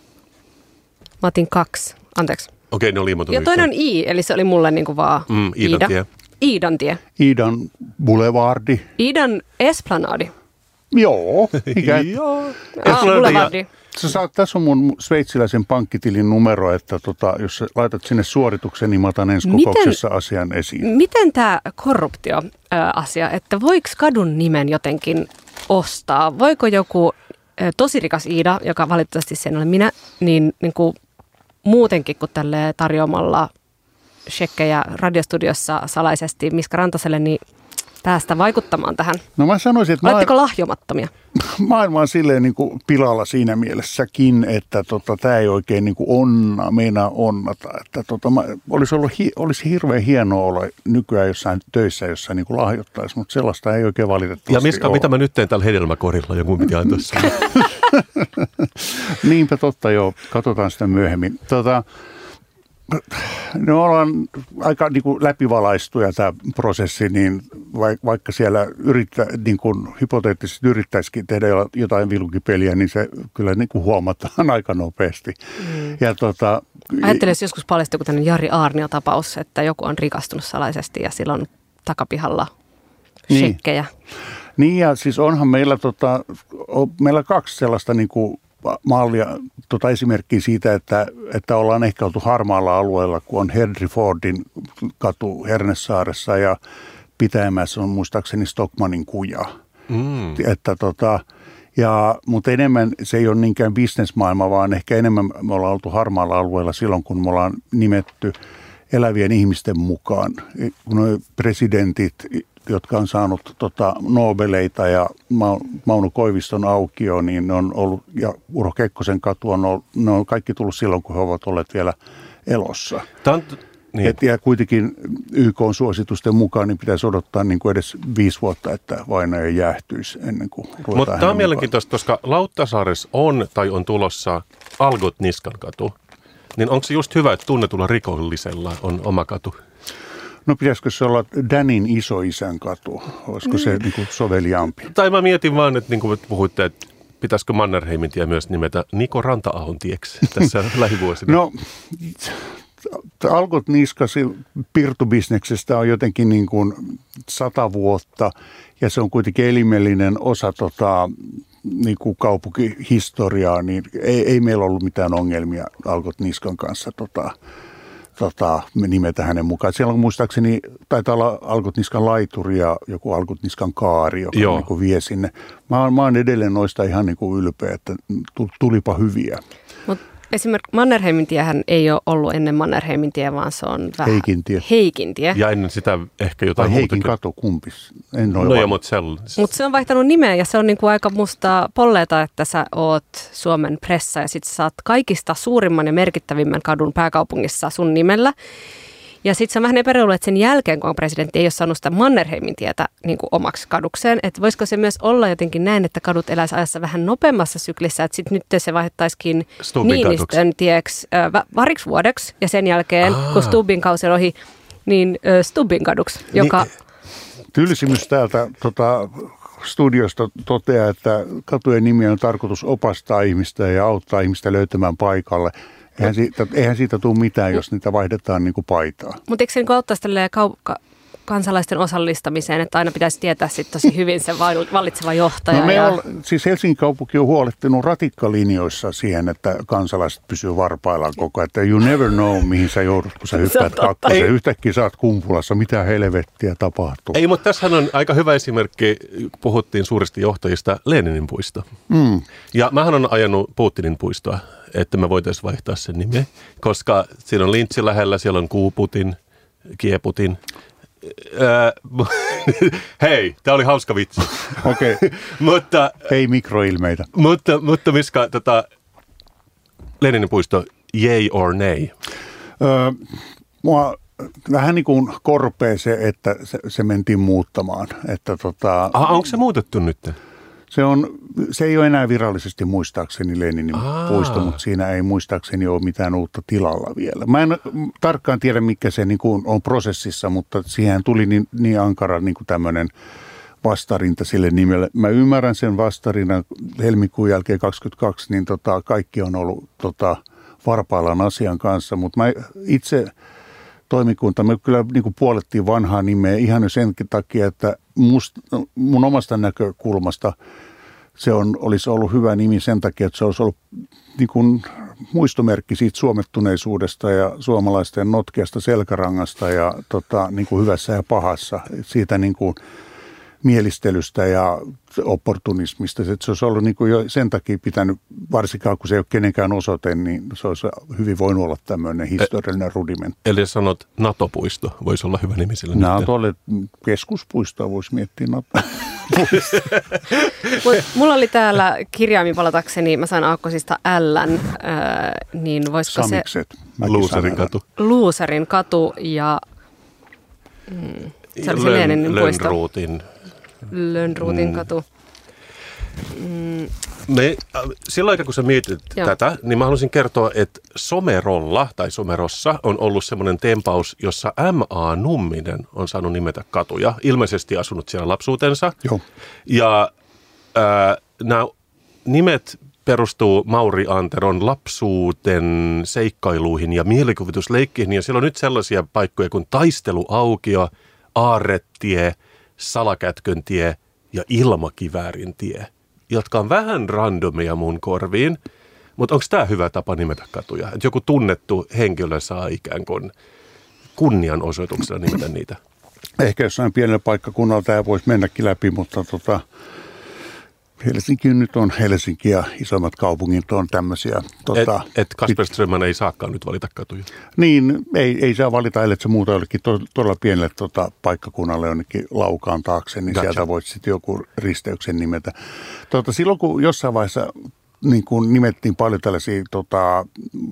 Mä otin 2, anteeksi. Okei, ne on liimotunut. Ja toinen on I, eli se oli mulle niinku vaan Iidantie. Iidantie. Iidan Boulevardi. Iidan Esplanadi. Joo. Boulevardi. Tässä on mun sveitsiläisen pankkitilin numero, että jos laitat sinne suorituksen, niin mä otan ensi kokouksessa asian esiin. Miten tämä korruptioasia, että voiko kadun nimen jotenkin ostaa? Voiko joku tosi rikas Iida, joka valitettavasti sen olen minä, niin kuin muutenkin kuin tälle tarjoamalla shekkejä radiostudiossa salaisesti Miska Rantaselle, niin päästä vaikuttamaan tähän? No mä sanoisin, että oletteko lahjomattomia? Maailma on silleen niin kuin pilalla siinä mielessäkin, että tämä ei oikein niin kuin meinaa onnata. Että olisi hirveän hienoa olla nykyään jossain töissä, jossa niin kuin lahjoittaisi, mutta sellaista ei oikein valitettavasti Ja Miska, mitä mä nyt teen tällä hedelmäkorilla, joku piti antaa sen. Niinpä totta, joo. Katsotaan sitä myöhemmin. Ne ollaan aika niin kuin läpivalaistuja tämä prosessi, niin vaikka siellä niin kuin hypoteettisesti yrittäisikin tehdä jotain vilukipeliä, niin se kyllä niin kuin huomataan aika nopeasti. Ja ajattelen, jos joskus paljastuu joku tämmöinen Jari Aarnio-tapaus, että joku on rikastunut salaisesti ja sillä on takapihalla shekkejä. Niin ja siis onhan meillä 2 sellaista niin kuin mallia, esimerkkiä siitä, että ollaan ehkä oltu harmaalla alueella, kun on Henry Fordin katu Hernesaaressa ja Pitäjämäessä on muistaakseni Stockmannin kuja. Mutta enemmän se ei ole niinkään bisnesmaailma, vaan ehkä enemmän me ollaan oltu harmaalla alueella silloin, kun me ollaan nimetty elävien ihmisten mukaan. Nuo presidentit, jotka on saanut Nobeleita ja Mauno Koiviston Aukio, niin ne on ollut, ja Urho Kekkosen katu ne on kaikki tullut silloin, kun he ovat olleet vielä elossa. Niin. Ja kuitenkin YK-suositusten mukaan niin pitäisi odottaa niin kuin edes 5 vuotta, että vainaja jäähtyisi ennen kuin ruvetaan. Mutta tämä on mielenkiintoista, koska Lauttasaaressa on tai on tulossa Algot Niskankatu. Niin onko se just hyvä, että tunnetulla rikollisella on oma katu? No pitäisikö se olla Danin isoisän katu? Olisiko se niin kuin soveliaampi? Tai mä mietin vaan, että niin kuin puhuitte, että pitäisikö Mannerheimin tie myös nimetä Niko Ranta-ahon tieksi tässä lähivuosina? No, Algot Niskasi pirtubisneksestä on jotenkin niin kuin 100 vuotta ja se on kuitenkin elimellinen osa niin kuin kaupunkihistoriaa, niin ei meillä ollut mitään ongelmia Algot Niskan kanssa nimetä hänen mukaan. Siellä on muistaakseni, taitaa olla Algot Niskan laituri ja joku Algot Niskan kaari, joka niin kuin vie sinne. Mä oon edelleen noista ihan niin kuin ylpeä, että tulipa hyviä. Mutta esimerkiksi Mannerheimin tiehän ei ole ollut ennen Mannerheimin tie, vaan se on vähän Heikin tie. Ja ennen sitä ehkä jotain muuta. Heikin katu kumpis. Mutta se on vaihtanut nimeä ja se on niinku aika musta polleeta, että sä oot Suomen pressa ja sit sä saat kaikista suurimman ja merkittävimmän kadun pääkaupungissa sun nimellä. Ja sitten se on vähän epäreilu, että sen jälkeen, kun presidentti ei ole saanut sitä Mannerheimin tietä niin kuin omaksi kadukseen, että voisiko se myös olla jotenkin näin, että kadut eläisi ajassa vähän nopeammassa syklissä, että sitten nyt se vaihettaisikin Niinistön tieksi pariksi vuodeksi ja sen jälkeen, kun Stubbin kausi on ohi, niin Stubbin kaduksi, joka... Tylsimys täältä studiosta toteaa, että katujen nimi on tarkoitus opastaa ihmistä ja auttaa ihmistä löytämään paikalle. Eihän siitä tule mitään, jos niitä vaihdetaan niin kuin paitaa. Mutta eikö se niin auttaisi kansalaisten osallistamiseen, että aina pitäisi tietää sit tosi hyvin se vallitseva johtaja? No siis Helsingin kaupunki on huolehtinut ratikkalinjoissa siihen, että kansalaiset pysyvät varpaillaan koko ajan. Että you never know, mihin sä joudut, kun sä hyppäät kakkosen. Yhtäkkiä sä oot kumpulassa, mitä helvettiä tapahtuu. Ei, mutta tässähän on aika hyvä esimerkki, puhuttiin suurista johtajista, Leninin puisto. Ja mähän on ajanut Putinin puistoa, että me voitaisiin vaihtaa sen nimeä, koska siinä on Lintsi lähellä, siellä on Kuuputin, Kieputin. Hei, tämä oli hauska vitsi. Okei, mutta ei mikroilmeitä. Mutta Miska, Leninin puisto, yay or nay? Mua vähän niin kuin korpee se, että se mentiin muuttamaan. Onko se muutettu nyt? Se ei ole enää virallisesti muistaakseni Leninin puisto, mutta siinä ei muistaakseni ole mitään uutta tilalla vielä. Mä en tarkkaan tiedä, mikä se niin kuin on prosessissa, mutta siihen tuli niin ankara niin kuin tämmöinen vastarinta sille nimelle. Mä ymmärrän sen vastarinnan helmikuun jälkeen 2022, niin kaikki on ollut varpaillaan asian kanssa, mutta mä itse toimikunta, me kyllä niin kuin puolettiin vanhaa nimeä ihan jo sen takia, että mun omasta näkökulmasta se olisi ollut hyvä nimi sen takia, että se olisi ollut niin kuin muistomerkki siitä suomettuneisuudesta ja suomalaisten notkeasta selkärangasta ja niin kuin hyvässä ja pahassa, siitä niin kuin mielistelystä ja opportunismista. Että se olisi ollut niin kuin jo sen takia pitänyt, varsinkaan kun se ei ole kenenkään osoite, niin se olisi hyvin voinut olla tämmöinen historiallinen rudimentti. Eli sanot NATO-puisto, voisi olla hyvä nimi sille. Keskuspuistoa voisi miettiä NATO. Mulla oli täällä kirjaimin palatakseni, mä sain aakkosista L:n, niin voisiko Samikset, Luuserin katu. Luuserin katu ja se oli se Leninin puisto. Lönnruutin katu. Silloin aikaa, kun sä mietit tätä, niin mä haluaisin kertoa, että Somerolla tai Somerossa on ollut semmoinen tempaus, jossa M.A. Numminen on saanut nimetä katuja. Ilmeisesti asunut siellä lapsuutensa. Joo. Ja nämä nimet perustuu Mauri Anteron lapsuuten seikkailuihin ja mielikuvitusleikkeihin. Ja siellä on nyt sellaisia paikkoja kuin Taisteluaukio, Aarretie, Salakätköntie ja Ilmakiväärin tie, jotka on vähän randomia mun korviin. Mutta onko tämä hyvä tapa nimetä katuja? Että joku tunnettu henkilö saa ikään kuin kunnianosoituksella nimetä niitä? Ehkä jossain pienellä paikkakunnalla tämä voisi mennäkin läpi, mutta Helsinki nyt on Helsinki ja isommat kaupungit on tämmöisiä. Et Kasper Strömman ei saakaan nyt valita katuja? Niin, ei saa valita, ellei se muuta jollekin todella pienelle paikkakunnalle jonnekin Laukaan taakse, niin sieltä voit sitten joku risteyksen nimetä. Silloin kun jossain vaiheessa niin kun nimettiin paljon tällaisia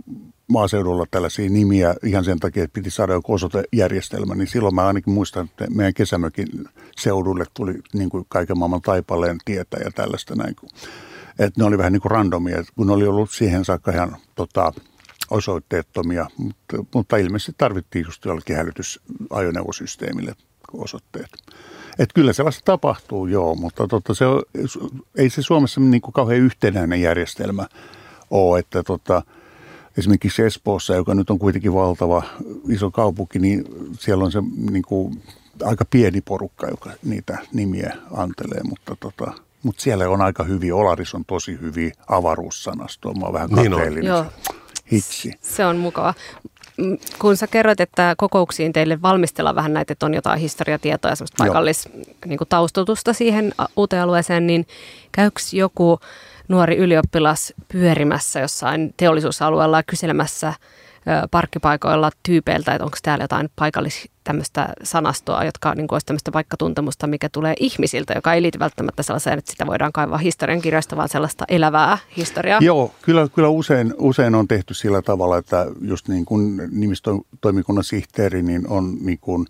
maaseudulla tällaisia nimiä ihan sen takia, että piti saada joku osoitejärjestelmä, niin silloin mä ainakin muistan, että meidän kesämökin seudulle tuli niin kuin kaiken maailman taipaleen tietä ja tällaista näin. Että ne oli vähän niin kuin randomia, kun ne oli ollut siihen saakka ihan osoitteettomia, mutta ilmeisesti tarvittiin just jollekin hälytysajoneuvosysteemille osoitteet. Että kyllä sellaista tapahtuu, joo, mutta ei se Suomessa niin kuin kauhean yhtenäinen järjestelmä ole, että esimerkiksi Espoossa, joka nyt on kuitenkin valtava iso kaupunki, niin siellä on se niin kuin aika pieni porukka, joka niitä nimiä antelee, mutta siellä on aika hyviä. Olaris on tosi hyviä avaruussanastoa. Mä oon vähän kateellinen. Joo. Hitsi. Se on mukava. Kun sä kerroit, että kokouksiin teille valmistellaan vähän näitä, että on jotain historiatietoa ja semmoista paikallistaustutusta siihen uuteen alueeseen, niin käykö joku nuori ylioppilas pyörimässä jossain teollisuusalueella kyselemässä parkkipaikoilla tyypeiltä, että onko täällä jotain tämmöistä sanastoa, jotka niin olisi tämmöistä paikkatuntemusta, mikä tulee ihmisiltä, joka ei liity välttämättä sellaiseen, että sitä voidaan kaivaa historiankirjoista, vaan sellaista elävää historiaa. Joo, kyllä usein on tehty sillä tavalla, että just niin kuin nimistoimikunnan sihteeri niin on, niin kuin,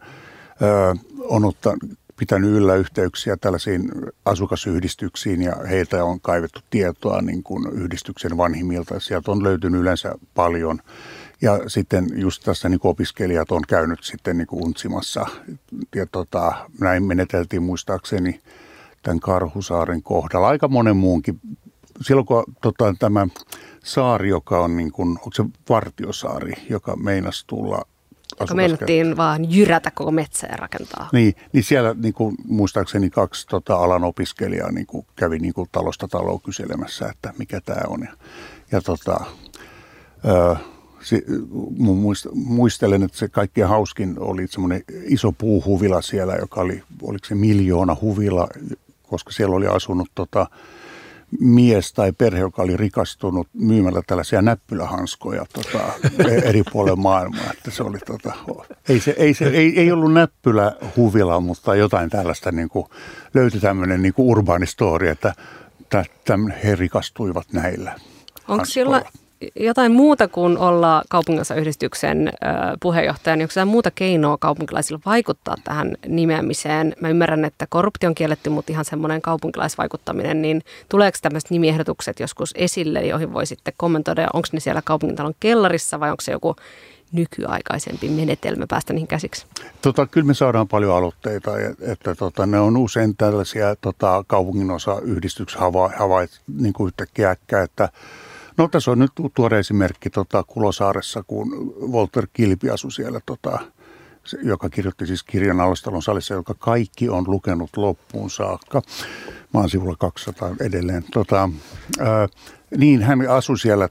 pitänyt yllä yhteyksiä tällaisiin asukasyhdistyksiin ja heiltä on kaivettu tietoa niin kuin yhdistyksen vanhimmilta. Sieltä on löytynyt yleensä paljon. Ja sitten just tässä niin kuin opiskelijat on käynyt sitten niin kuin untsimassa. Ja näin meneteltiin muistaakseni tämän Karhusaaren kohdalla. Aika monen muunkin. Silloin kun tämä saari, joka on niin kuin, onko se Vartiosaari, joka meinasi tulla joka meinattiin vaan jyrätä koko metsää ja rakentaa. Niin siellä niin kuin, muistaakseni 2 alan opiskelijaa niin kuin, kävi niin kuin, talosta taloon kyselemässä, että mikä tämä on. Muistelen, että se kaikkein hauskin oli semmoinen iso puuhuvila siellä, joka oli, oliko se 1 miljoona huvila, koska siellä oli asunut mies tai perhe, joka oli rikastunut myymällä tällaisia näppylähanskoja eri puolilla maailmaa. Että se oli, ei ollut näppylähuvila, mutta jotain tällaista niin kuin, löytyi tämmöinen niin kuin urbaani story, että he rikastuivat näillä. Onko sillä jotain muuta kuin olla kaupunginosa-yhdistyksen puheenjohtaja, niin onko jotain muuta keinoa kaupunkilaisilla vaikuttaa tähän nimeämiseen? Mä ymmärrän, että korruptio on kielletty, mutta ihan semmoinen kaupunkilaisvaikuttaminen, niin tuleeko tämmöiset nimiehdotukset joskus esille, joihin voi sitten kommentoida, onko ne siellä kaupungintalon kellarissa vai onko se joku nykyaikaisempi menetelmä päästä niihin käsiksi? Kyllä me saadaan paljon aloitteita, että ne on usein tällaisia kaupunginosa-yhdistyksen havait niin kuin yhtäkkiä äkkä, että no tässä on nyt tuore esimerkki Kulosaaressa, kun Walter Kilpi asui siellä, joka kirjoitti siis kirjan Alastalon salissa, joka kaikki on lukenut loppuun saakka. Mä oon sivulla 200 edelleen. Niin hän asui siellä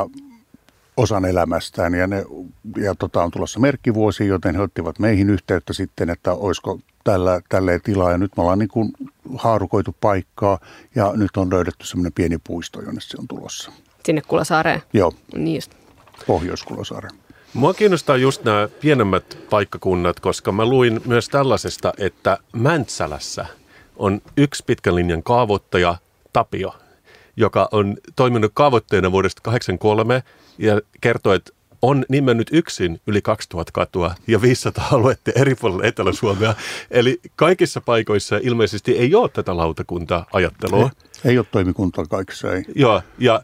osan elämästään ja on tulossa merkkivuosi, joten he ottivat meihin yhteyttä sitten, että olisiko tälleen tilaa. Ja nyt me ollaan niin kuin haarukoitu paikkaa ja nyt on löydetty semmoinen pieni puisto, jonne se on tulossa. Sinne Kulosaareen? Joo, niin just. Pohjois-Kulosaareen. Mua kiinnostaa just nämä pienemmät paikkakunnat, koska mä luin myös tällaisesta, että Mäntsälässä on yksi pitkän linjan kaavoittaja Tapio, joka on toiminut kaavoittajana vuodesta 1983 ja kertoo, että on nimennyt yksin yli 2000 katua ja 500 aluetta eri puolilla Etelä-Suomea. Eli kaikissa paikoissa ilmeisesti ei ole tätä lautakunta-ajattelua. Ei ole toimikuntaa kaikissa, ei. Joo, ja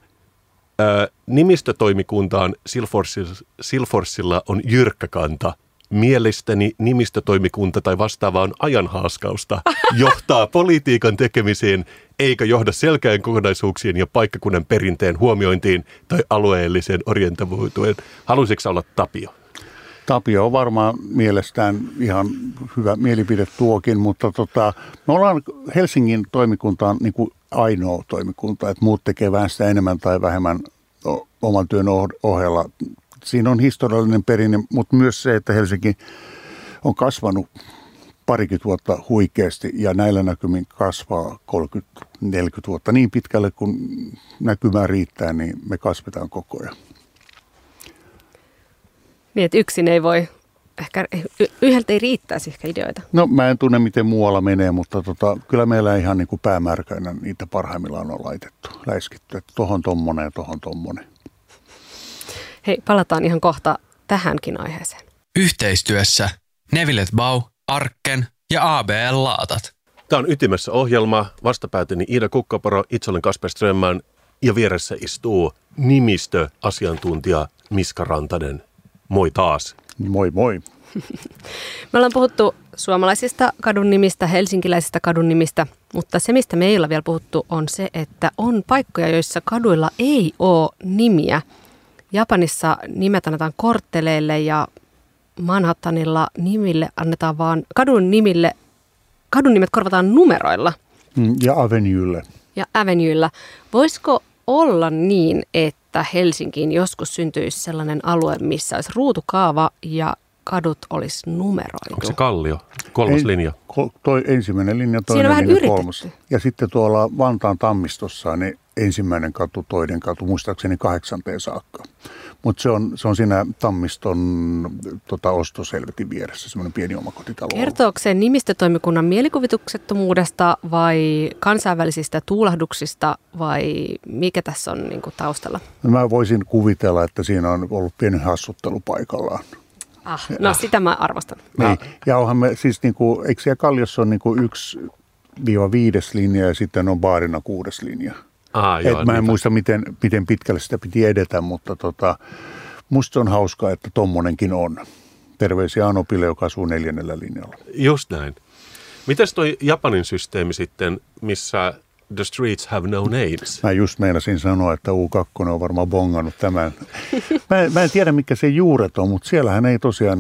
nimistötoimikuntaan Silforsilla on jyrkkä kanta. Mielestäni nimistötoimikunta tai vastaava on ajanhaaskausta, johtaa politiikan tekemiseen eikä johda selkeän kokonaisuuksien ja paikkakunnan perinteen huomiointiin tai alueelliseen orientoitumiseen. Haluaisitko olla Tapio? Tapio on varmaan mielestään ihan hyvä mielipide tuokin, mutta me ollaan Helsingin toimikuntaan niin kuin ainoa toimikunta, että muut tekee vähän sitä enemmän tai vähemmän oman työn ohella. Siinä on historiallinen perinne, mutta myös se, että Helsinki on kasvanut parikymmentä vuotta huikeasti ja näillä näkymin kasvaa 30-40 vuotta. Niin pitkälle kun näkymää riittää, niin me kasvetaan koko ajan. Niin, että yksin ei voi, ehkä yhdeltä ei riittäisi ehkä ideoita. No mä en tunne miten muualla menee, mutta kyllä meillä ihan niin kuin päämärkänä niitä parhaimmillaan on laitettu, läiskitty, että tohon tommonen ja tohon tommonen. Hei, palataan ihan kohta tähänkin aiheeseen. Yhteistyössä Nevilet Bau, Arken ja ABL Laatat. Tämä on Ytimessä ohjelma. Vastapääteni Iida Kukkaporo, itse olen Kasper Strömman ja vieressä istuu nimistöasiantuntija Miska Rantanen. Moi taas. Moi moi. Me ollaan puhuttu suomalaisista kadun nimistä, helsinkiläisistä kadun nimistä, mutta se, mistä me ei ole vielä puhuttu, on se, että on paikkoja, joissa kaduilla ei ole nimiä. Japanissa nimet annetaan kortteleille ja Manhattanilla nimille annetaan vaan kadun nimet korvataan numeroilla. Ja avenuelle. Ja avenuella. Voisiko olla niin, että Helsinkiin joskus syntyisi sellainen alue, missä olisi ruutukaava ja kadut olisi numeroitu? Onko se Kallio? Kolmas linja? Ensimmäinen linja, toinen linja, kolmas. Ja sitten tuolla Vantaan Tammistossa niin ensimmäinen katu, toinen katu, muistaakseni 8. saakka. Mutta se on siinä Tammiston ostoselvetin vieressä, semmoinen pieni omakotitalo. Kertooko se nimistötoimikunnan mielikuvituksettomuudesta vai kansainvälisistä tuulahduksista vai mikä tässä on niin kuin taustalla? Mä voisin kuvitella, että siinä on ollut pieni hassuttelu paikallaan. No sitä mä arvostan. Niin. Ja onhan me siis, eikö siellä Kalliossa on 1-5 linja ja sitten on baarina 6. linja. Mä en muista, miten pitkälle sitä piti edetä, mutta musta on hauskaa, että tommonenkin on. Terveisiä Anopille, joka asuu 4. linjalla. Just näin. Mitäs toi Japanin systeemi sitten, missä the streets have no names? Mä just meinasin sanoa, että U2 on varmaan bongannut tämän. Mä en tiedä, mikä se juuret on, mutta siellähän ei tosiaan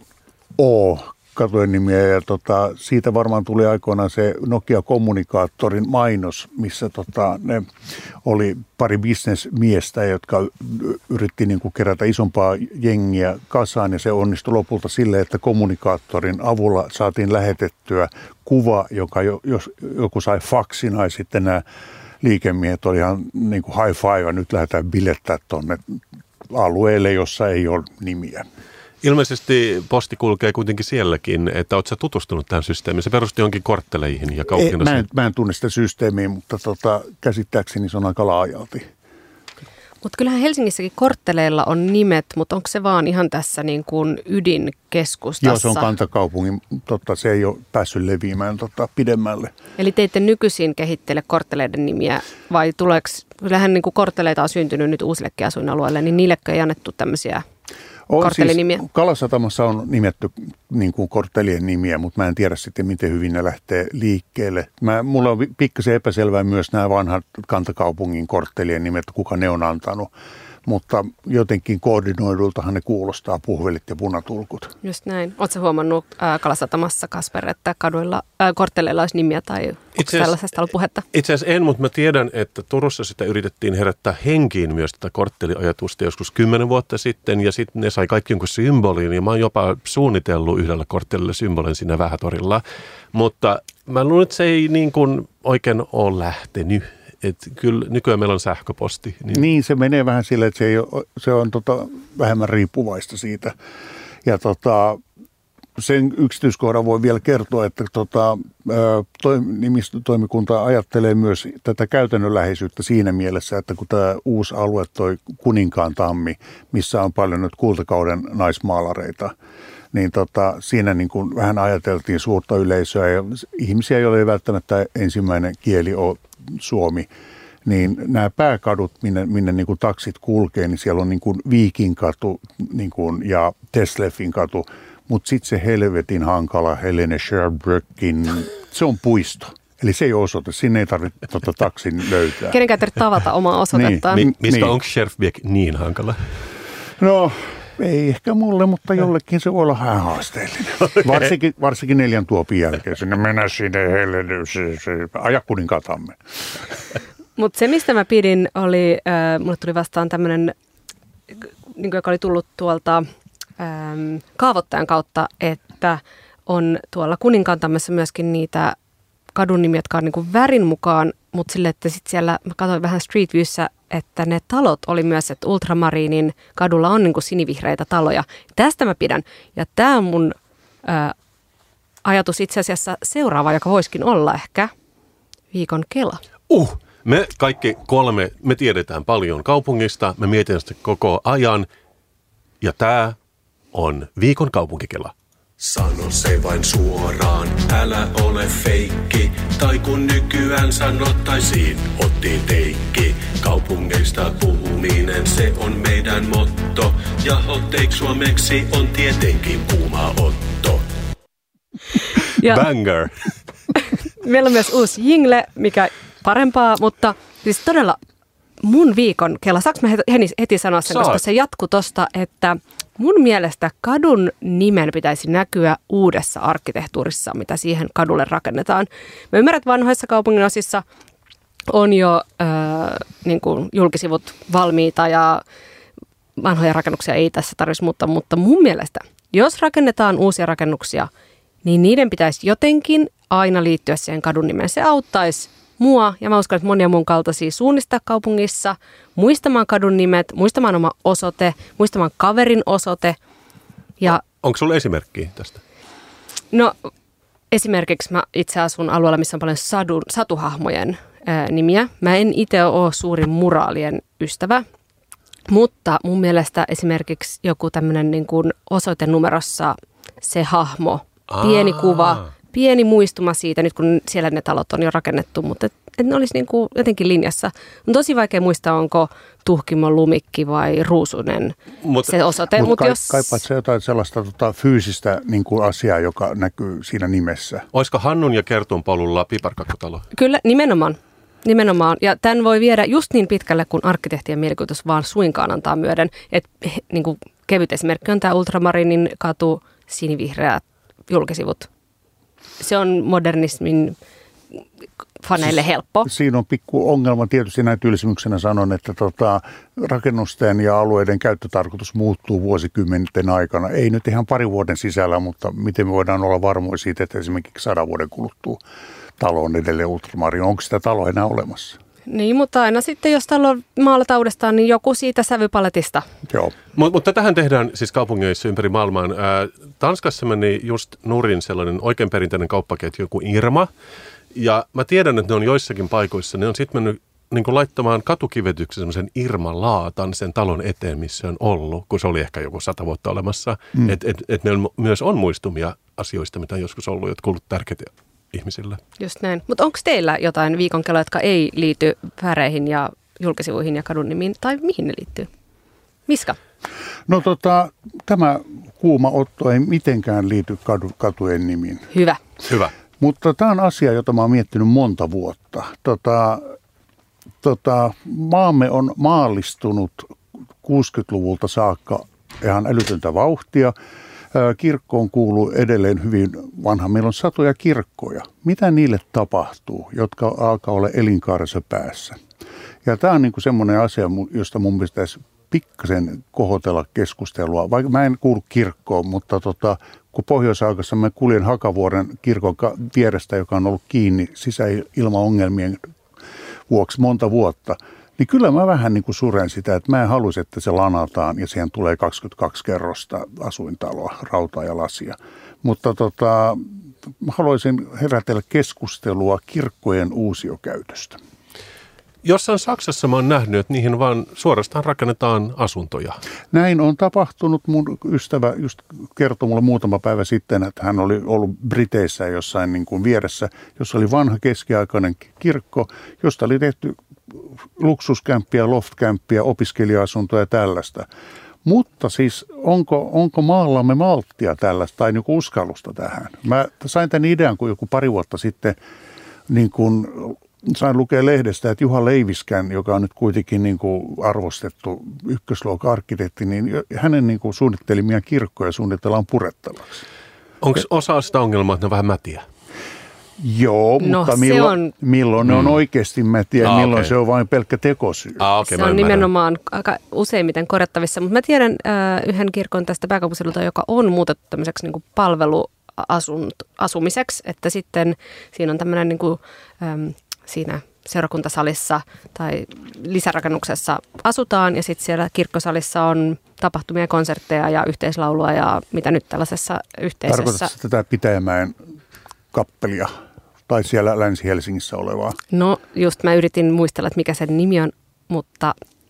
ole katujen nimiä. Ja siitä varmaan tuli aikoinaan se Nokia-kommunikaattorin mainos, missä ne oli pari bisnesmiestä, jotka yritti kerätä isompaa jengiä kasaan. Ja se onnistui lopulta sille, että kommunikaattorin avulla saatiin lähetettyä kuva, jos joku sai faksin, ja sitten nämä liikemiehet oli ihan high five, nyt lähdetään bilettää tuonne alueelle, jossa ei ole nimiä. Ilmeisesti posti kulkee kuitenkin sielläkin, että oletko sä tutustunut tähän systeemiin? Se perustui jonkin kortteleihin ja kauppiin. Mä en tunne sitä systeemiä, mutta käsittääkseni se on aika laajalti. Mutta kyllähän Helsingissäkin kortteleilla on nimet, mutta onko se vaan ihan tässä niin kuin ydinkeskustassa? Joo, se on kantakaupungin, se ei ole päässyt leviämään pidemmälle. Eli te ette nykyisin kehittele kortteleiden nimiä vai kyllähän niin kuin kortteleita on syntynyt nyt uusillekin asuinalueille, niin niillekö ei annettu tämmöisiä korttelinimiä? Siis Kalasatamassa on nimetty korttelien nimiä, mutta mä en tiedä sitten, miten hyvin ne lähtee liikkeelle. Mulla on pikkasen epäselvää myös nämä vanhat kantakaupungin korttelien nimet, kuka ne on antanut. Mutta jotenkin koordinoidultahan ne kuulostaa, puhvelit ja punatulkut. Just näin. Oletko huomannut Kalasatamassa, Kasper, että kaduilla, kortteleilla olisi nimiä tai onko tällaisesta ollut puhetta? Itse asiassa en, mutta mä tiedän, että Turussa sitä yritettiin herättää henkiin myös tätä kortteliajatusta joskus 10 vuotta sitten. Ja sitten ne sai kaikki jonkun symbolin ja mä oon jopa suunnitellut yhdellä korttelilla symbolin siinä Vähätorilla. Mutta mä luulen, että se ei oikein ole lähtenyt. Että kyllä nykyään meillä on sähköposti. Niin, se menee vähän sille, että se on vähemmän riippuvaista siitä. Ja sen yksityiskohdan voi vielä kertoa, että nimistötoimikunta ajattelee myös tätä käytännönläheisyyttä siinä mielessä, että kun tämä uusi alue, toi Kuninkaan tammi, missä on paljon nyt kultakauden naismaalareita, niin siinä vähän ajateltiin suurta yleisöä ja ihmisiä, joilla ei välttämättä ensimmäinen kieli ole suomi, niin nämä pääkadut, minne taksit kulkee, niin siellä on Viikinkatu ja Tesleffin katu, mutta sitten se helvetin hankala Helene Sherbrookin, se on puisto. Eli se ei ole osoite, sinne ei tarvitse taksin löytää. Kenenkään ei tarvitse tavata omaa osoitettaan. Mistä onko Sherbrooke niin hankala? No, ei ehkä mulle, mutta jollekin se voi olla vähän haasteellinen. Varsinkin 4 tuopin jälkeen. Sinne mennä sinne aja Kuninkaan tamme. Mutta se, mistä mä pidin, oli, mulle tuli vastaan tämmöinen, joka oli tullut tuolta kaavoittajan kautta, että on tuolla Kuninkaantammessa myöskin niitä kadun nimiä, jotka on värin mukaan, mutta sille, että sitten siellä, mä katsoin vähän Street Viewssä, että ne talot oli myös, että Ultramarinin kadulla on sinivihreitä taloja. Tästä mä pidän. Ja tämä on mun ajatus itse asiassa seuraava, joka voisikin olla ehkä viikon Kela. Me kaikki 3, me tiedetään paljon kaupungista, me mietitään sitä koko ajan. Ja tämä on viikon kaupunkikela. Sano se vain suoraan, älä ole feikki. Tai kun nykyään sanottaisiin, otti teikki. Kaupungeista puhuminen, se on meidän motto. Ja hotteik suomeksi on tietenkin kuuma Otto. Ja Banger! meillä on myös uusi jingle, mikä parempaa, mutta siis todella mun viikon kela. Saanko mä heti sanoa sen, koska se jatkuu tosta, että mun mielestä kadun nimen pitäisi näkyä uudessa arkkitehtuurissa, mitä siihen kadulle rakennetaan. Mä ymmärrän, että vanhoissa kaupunginosissa on jo niin kuin julkisivut valmiita ja vanhoja rakennuksia ei tässä tarvitsisi muuttaa, mutta mun mielestä, jos rakennetaan uusia rakennuksia, niin niiden pitäisi jotenkin aina liittyä siihen kadun nimeen. Se auttaisi mua ja mä uskon, että monia mun kaltaisia suunnistaa kaupungissa, muistamaan kadun nimet, muistamaan oma osoite, muistamaan kaverin osoite. Ja onko sulla esimerkkiä tästä? No esimerkiksi mä itse asun alueella, missä on paljon satuhahmojen nimiä. Mä en itse ole suurin muraalien ystävä, mutta mun mielestä esimerkiksi joku tämmöinen niin kuin osoitenumerossa se hahmo, pieni kuva, pieni muistuma siitä, nyt kun siellä ne talot on jo rakennettu, mutta et ne olisi niin kuin jotenkin linjassa. On tosi vaikea muistaa, onko Tuhkimo Lumikki vai Ruusunen se osoite. Mutta kaipaat se jotain sellaista fyysistä niin kuin asiaa, joka näkyy siinä nimessä? Olisiko Hannun ja Kertun polulla piparkakkotalo? Kyllä, nimenomaan. Ja tämän voi viedä just niin pitkälle, kun arkkitehtien mielikuvitus vaan suinkaan antaa myöden. Et, niin kuin kevyt esimerkki on tämä Ultramarinin katu, sinivihreät julkisivut. Se on modernismin faneille helppo. Siinä on pikku ongelma. Tietysti näin tyylisimyksenä sanon, että rakennusten ja alueiden käyttötarkoitus muuttuu vuosikymmenten aikana. Ei nyt ihan parin vuoden sisällä, mutta miten me voidaan olla varmoja siitä, että esimerkiksi 100 vuoden kuluttua talo on edelleen Ultramarin. Onko sitä taloa enää olemassa? Niin, mutta aina sitten, jos talo maalataan uudestaan, niin joku siitä sävypaletista. Joo. Mutta tähän tehdään siis kaupungeissa ympäri maailmaa. Tanskassa meni just nurin sellainen oikein perinteinen kauppaketju, joku Irma. Ja mä tiedän, että ne on joissakin paikoissa, ne on sitten mennyt niin kuin laittamaan katukivetyksen semmoisen Irma-laatan sen talon eteen, missä on ollut, kun se oli ehkä joku 100 vuotta olemassa. Että meillä myös on muistumia asioista, mitä on joskus ollut, jotka on ollut tärkeitä ihmisille. Just näin. Mutta onko teillä jotain viikonkeloja, jotka ei liity väreihin ja julkisivuihin ja kadun nimiin, tai mihin ne liittyy? Miska? No tämä kuuma Otto ei mitenkään liity katujen nimiin. Hyvä. Mutta tämä on asia, jota mä oon miettinyt monta vuotta. Maamme on maallistunut 60-luvulta saakka ihan älytöntä vauhtia. Kirkkoon kuuluu edelleen hyvin vanha. Meillä on satoja kirkkoja. Mitä niille tapahtuu, jotka alkaa olla elinkaarensa päässä? Ja tämä on niin kuin semmoinen asia, josta mun pitäisi pikkasen kohotella keskustelua. Vaikka mä en kuulu kirkkoon, mutta kun Pohjois-Aakassa mä kuljen Hakavuoren kirkon vierestä, joka on ollut kiinni sisäilmaongelmien vuoksi monta vuotta, niin kyllä mä vähän niin kuin suren sitä, että mä en haluaisi, että se lanataan ja siihen tulee 22 kerrosta asuintaloa, rautaa ja lasia. Mutta mä haluaisin herätellä keskustelua kirkkojen uusiokäytöstä. Jossain Saksassa mä oon nähnyt, että niihin vaan suorastaan rakennetaan asuntoja. Näin on tapahtunut. Mun ystävä just kertoi mulle muutama päivä sitten, että hän oli ollut Briteissä jossain niin kuin vieressä, jossa oli vanha keskiaikainen kirkko, josta oli tehty luksuskämppiä, loftkämppiä, opiskelija-asuntoja ja tällaista. Mutta siis onko maallamme malttia tällaista tai niin kuin uskallusta tähän? Mä sain tämän idean, kun joku pari vuotta sitten niin kuin sain lukea lehdestä, että Juha Leiviskän, joka on nyt kuitenkin niin kuin arvostettu ykkösluokan arkkitehti, niin hänen niin kuin suunnittelimia kirkkoja suunnitellaan purettavaksi. Onko osa sitä ongelmaa, että ne on vähän mätiä? Joo, mutta milloin ne on oikeasti mätiä ja milloin se on vain pelkkä tekosyy. Se on nimenomaan aika useimmiten korjattavissa, mutta mä tiedän yhden kirkon tästä pääkaupunkiseudulta, joka on muutettu tämmöiseksi niin kuin palveluasumiseksi, että sitten siinä on tämmöinen niin kuin, siinä seurakuntasalissa tai lisärakennuksessa asutaan ja sitten siellä kirkkosalissa on tapahtumia, konsertteja ja yhteislaulua ja mitä nyt tällaisessa yhteisössä. Tarkoitatko tätä Pitäjämäen kappelia tai siellä Länsi-Helsingissä olevaa? No just mä yritin muistella, että mikä sen nimi on, mutta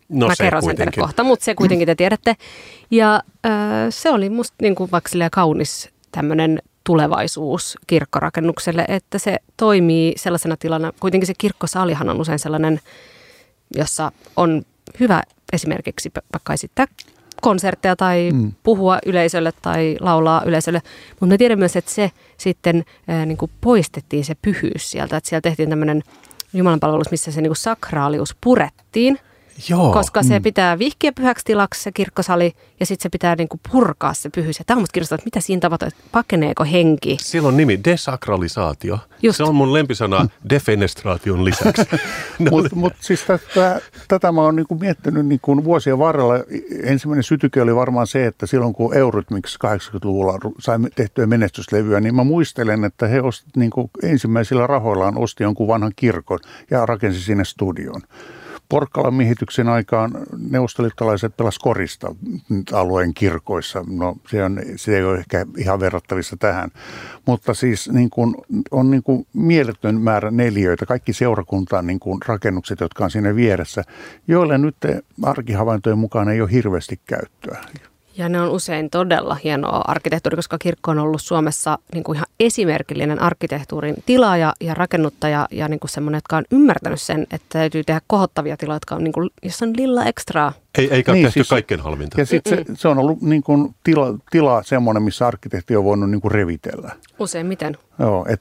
Mä kerron sen teille kohta, mutta se kuitenkin te tiedätte. Ja se oli musta niin kuin vaikka kaunis tämmöinen tulevaisuus kirkkorakennukselle, että se toimii sellaisena tilana. Kuitenkin se kirkkosalihan on usein sellainen, jossa on hyvä esimerkiksi vaikka esittää konsertteja tai puhua yleisölle tai laulaa yleisölle. Mutta me tiedämme myös, että se sitten niin kuin poistettiin se pyhyys sieltä. Että siellä tehtiin tämmöinen jumalanpalvelus, missä se niin kuin sakraalius purettiin. Joo. Koska se pitää vihkiä pyhäksi tilaksi se kirkkosali ja sitten se pitää niinku purkaa se pyhyys. Ja tämä on musta kiinnostavaa, että mitä siinä tapahtuu, että pakeneeko henki. Sillä on nimi desakralisaatio. Just. Se on mun lempisana defenestraation lisäksi. Mutta siis tätä mä oon niinku miettinyt niinku vuosien varrella. Ensimmäinen sytyke oli varmaan se, että silloin kun Eurythmics 80-luvulla sai tehtyä menestyslevyä, niin mä muistelen, että he niinku ensimmäisillä rahoillaan osti jonkun vanhan kirkon ja rakensi sinne studion. Porkkalan miehityksen aikaan neuvostoliittolaiset pelasivat korista alueen kirkoissa. No se ei ole ehkä ihan verrattavissa tähän. Mutta siis niin kuin, on niin kuin mieletön määrä neliöitä, kaikki seurakuntaan niin kuin rakennukset, jotka on siinä vieressä, joille nyt arkihavaintojen mukaan ei ole hirveästi käyttöä. Ja ne on usein todella hienoa arkkitehtuuria, koska kirkko on ollut Suomessa niin kuin ihan esimerkillinen arkkitehtuurin tilaaja ja rakennuttaja ja niin kuin semmoinen, jotka on ymmärtänyt sen, että täytyy tehdä kohottavia tiloja, jotka on niin kuin, jos on lilla ekstraa. Eikä niin, tehty siis kaikkein halvinta. Ja sitten se on ollut niin kuin tila semmoinen, missä arkkitehti on voinut niin kuin revitellä. Useimmiten. Joo, että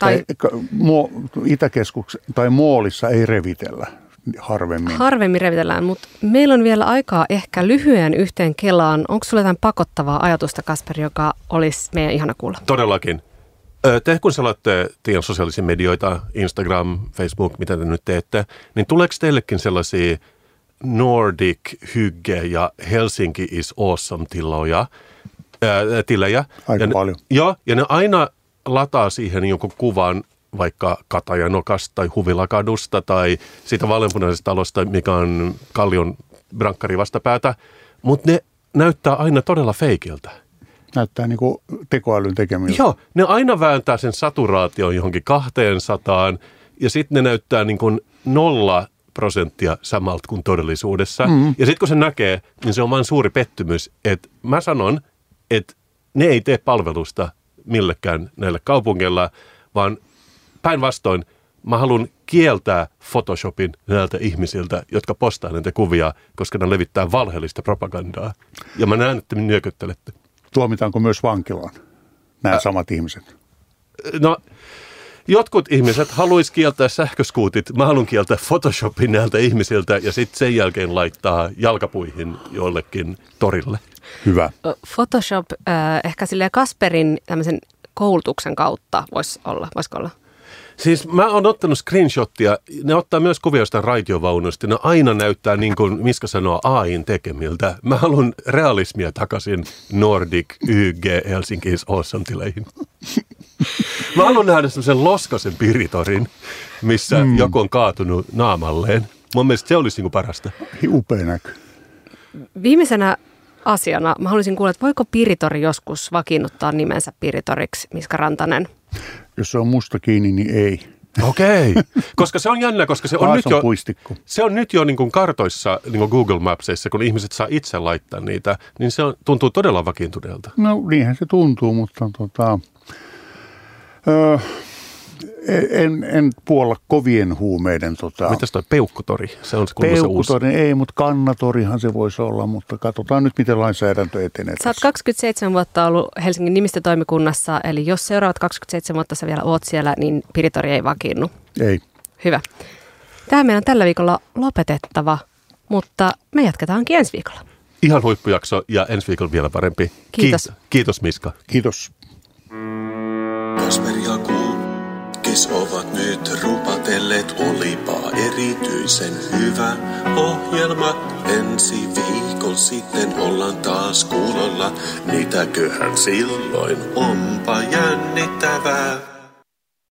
Itäkeskuksessa tai Moolissa ei revitellä. Harvemmin revitellään, mutta meillä on vielä aikaa ehkä lyhyen yhteen kelaan. Onko sulla jotain pakottavaa ajatusta, Kasper, joka olisi meidän ihana kuulla? Todellakin. Te kun selaatte teidän sosiaalisia medioita, Instagram, Facebook, mitä te nyt teette, niin tuleeko teillekin sellaisia Nordic Hygge ja Helsinki is awesome tilejä? Aika paljon. Joo, ja ne aina lataa siihen jonkun kuvan vaikka Katajanokasta tai Huvilakadusta tai siitä vaaleanpunaisesta talosta, mikä on Kallion brankkari vastapäätä, mutta ne näyttää aina todella feikiltä. Näyttää niin kuin tekoälyn tekemiltä. Joo, ne aina vääntää sen saturaation johonkin 200 ja sitten ne näyttää niin kuin 0% samalta kuin todellisuudessa. Ja sitten kun se näkee, niin se on vain suuri pettymys, että mä sanon, että ne ei tee palvelusta millekään näille kaupungeilla, vaan päinvastoin mä haluan kieltää Photoshopin näiltä ihmisiltä, jotka postaa näitä kuvia, koska ne levittää valheellista propagandaa. Ja mä näen, että me nyökyttelette. Tuomitaanko myös vankilaan nämä samat ihmiset? No, jotkut ihmiset haluaisi kieltää sähköskuutit. Mä haluan kieltää Photoshopin näiltä ihmisiltä ja sitten sen jälkeen laittaa jalkapuihin jollekin torille. Hyvä. Photoshop ehkä silleen Kasperin tämmöisen koulutuksen kautta voisiko olla? Siis mä oon ottanut screenshottia, ne ottaa myös kuvia jostain raitiovaunuista, ne aina näyttää niin kuin Miska sanoo AI:n tekemiltä. Mä haluan realismia takaisin Nordic YG Helsinki is awesome -tileihin. Mä haluan nähdä semmoisen loskasen piritorin, missä joku on kaatunut naamalleen. Mun mielestä se olisi niin kuin parasta. Upea näky. Viimeisenä asiana mä haluaisin kuulla, että voiko Piritori joskus vakiinnuttaa nimensä Piritoriksi, Miska Rantanen? Jos se on musta kiinni, niin ei. Okei, koska se on jännä, koska se on nyt jo niin kuin kartoissa niin kuin Google Mapsissa, kun ihmiset saa itse laittaa niitä, niin se tuntuu todella vakiintuneelta. No niinhän se tuntuu, mutta en puolla kovien huumeiden. Mitäs toi Peukkutori? Se on Peukkutori ei, mutta Kannatorihan se voisi olla, mutta katsotaan nyt, miten lainsäädäntö etenee. Sä oot 27 vuotta ollut Helsingin nimistötoimikunnassa, eli jos seuraavat 27 vuotta sä vielä oot siellä, niin Piritori ei vakiinnu. Ei. Hyvä. Tämä meidän on tällä viikolla lopetettava, mutta me jatketaankin ensi viikolla. Ihan huippujakso ja ensi viikolla vielä parempi. Kiitos. Kiitos Miska. Kiitos. Kasper ja Kuukkis ovat nyt rupatelleet, olipa erityisen hyvä ohjelma. Ensi viikolla sitten ollaan taas kuulolla, mitäköhän silloin onpa jännittävää.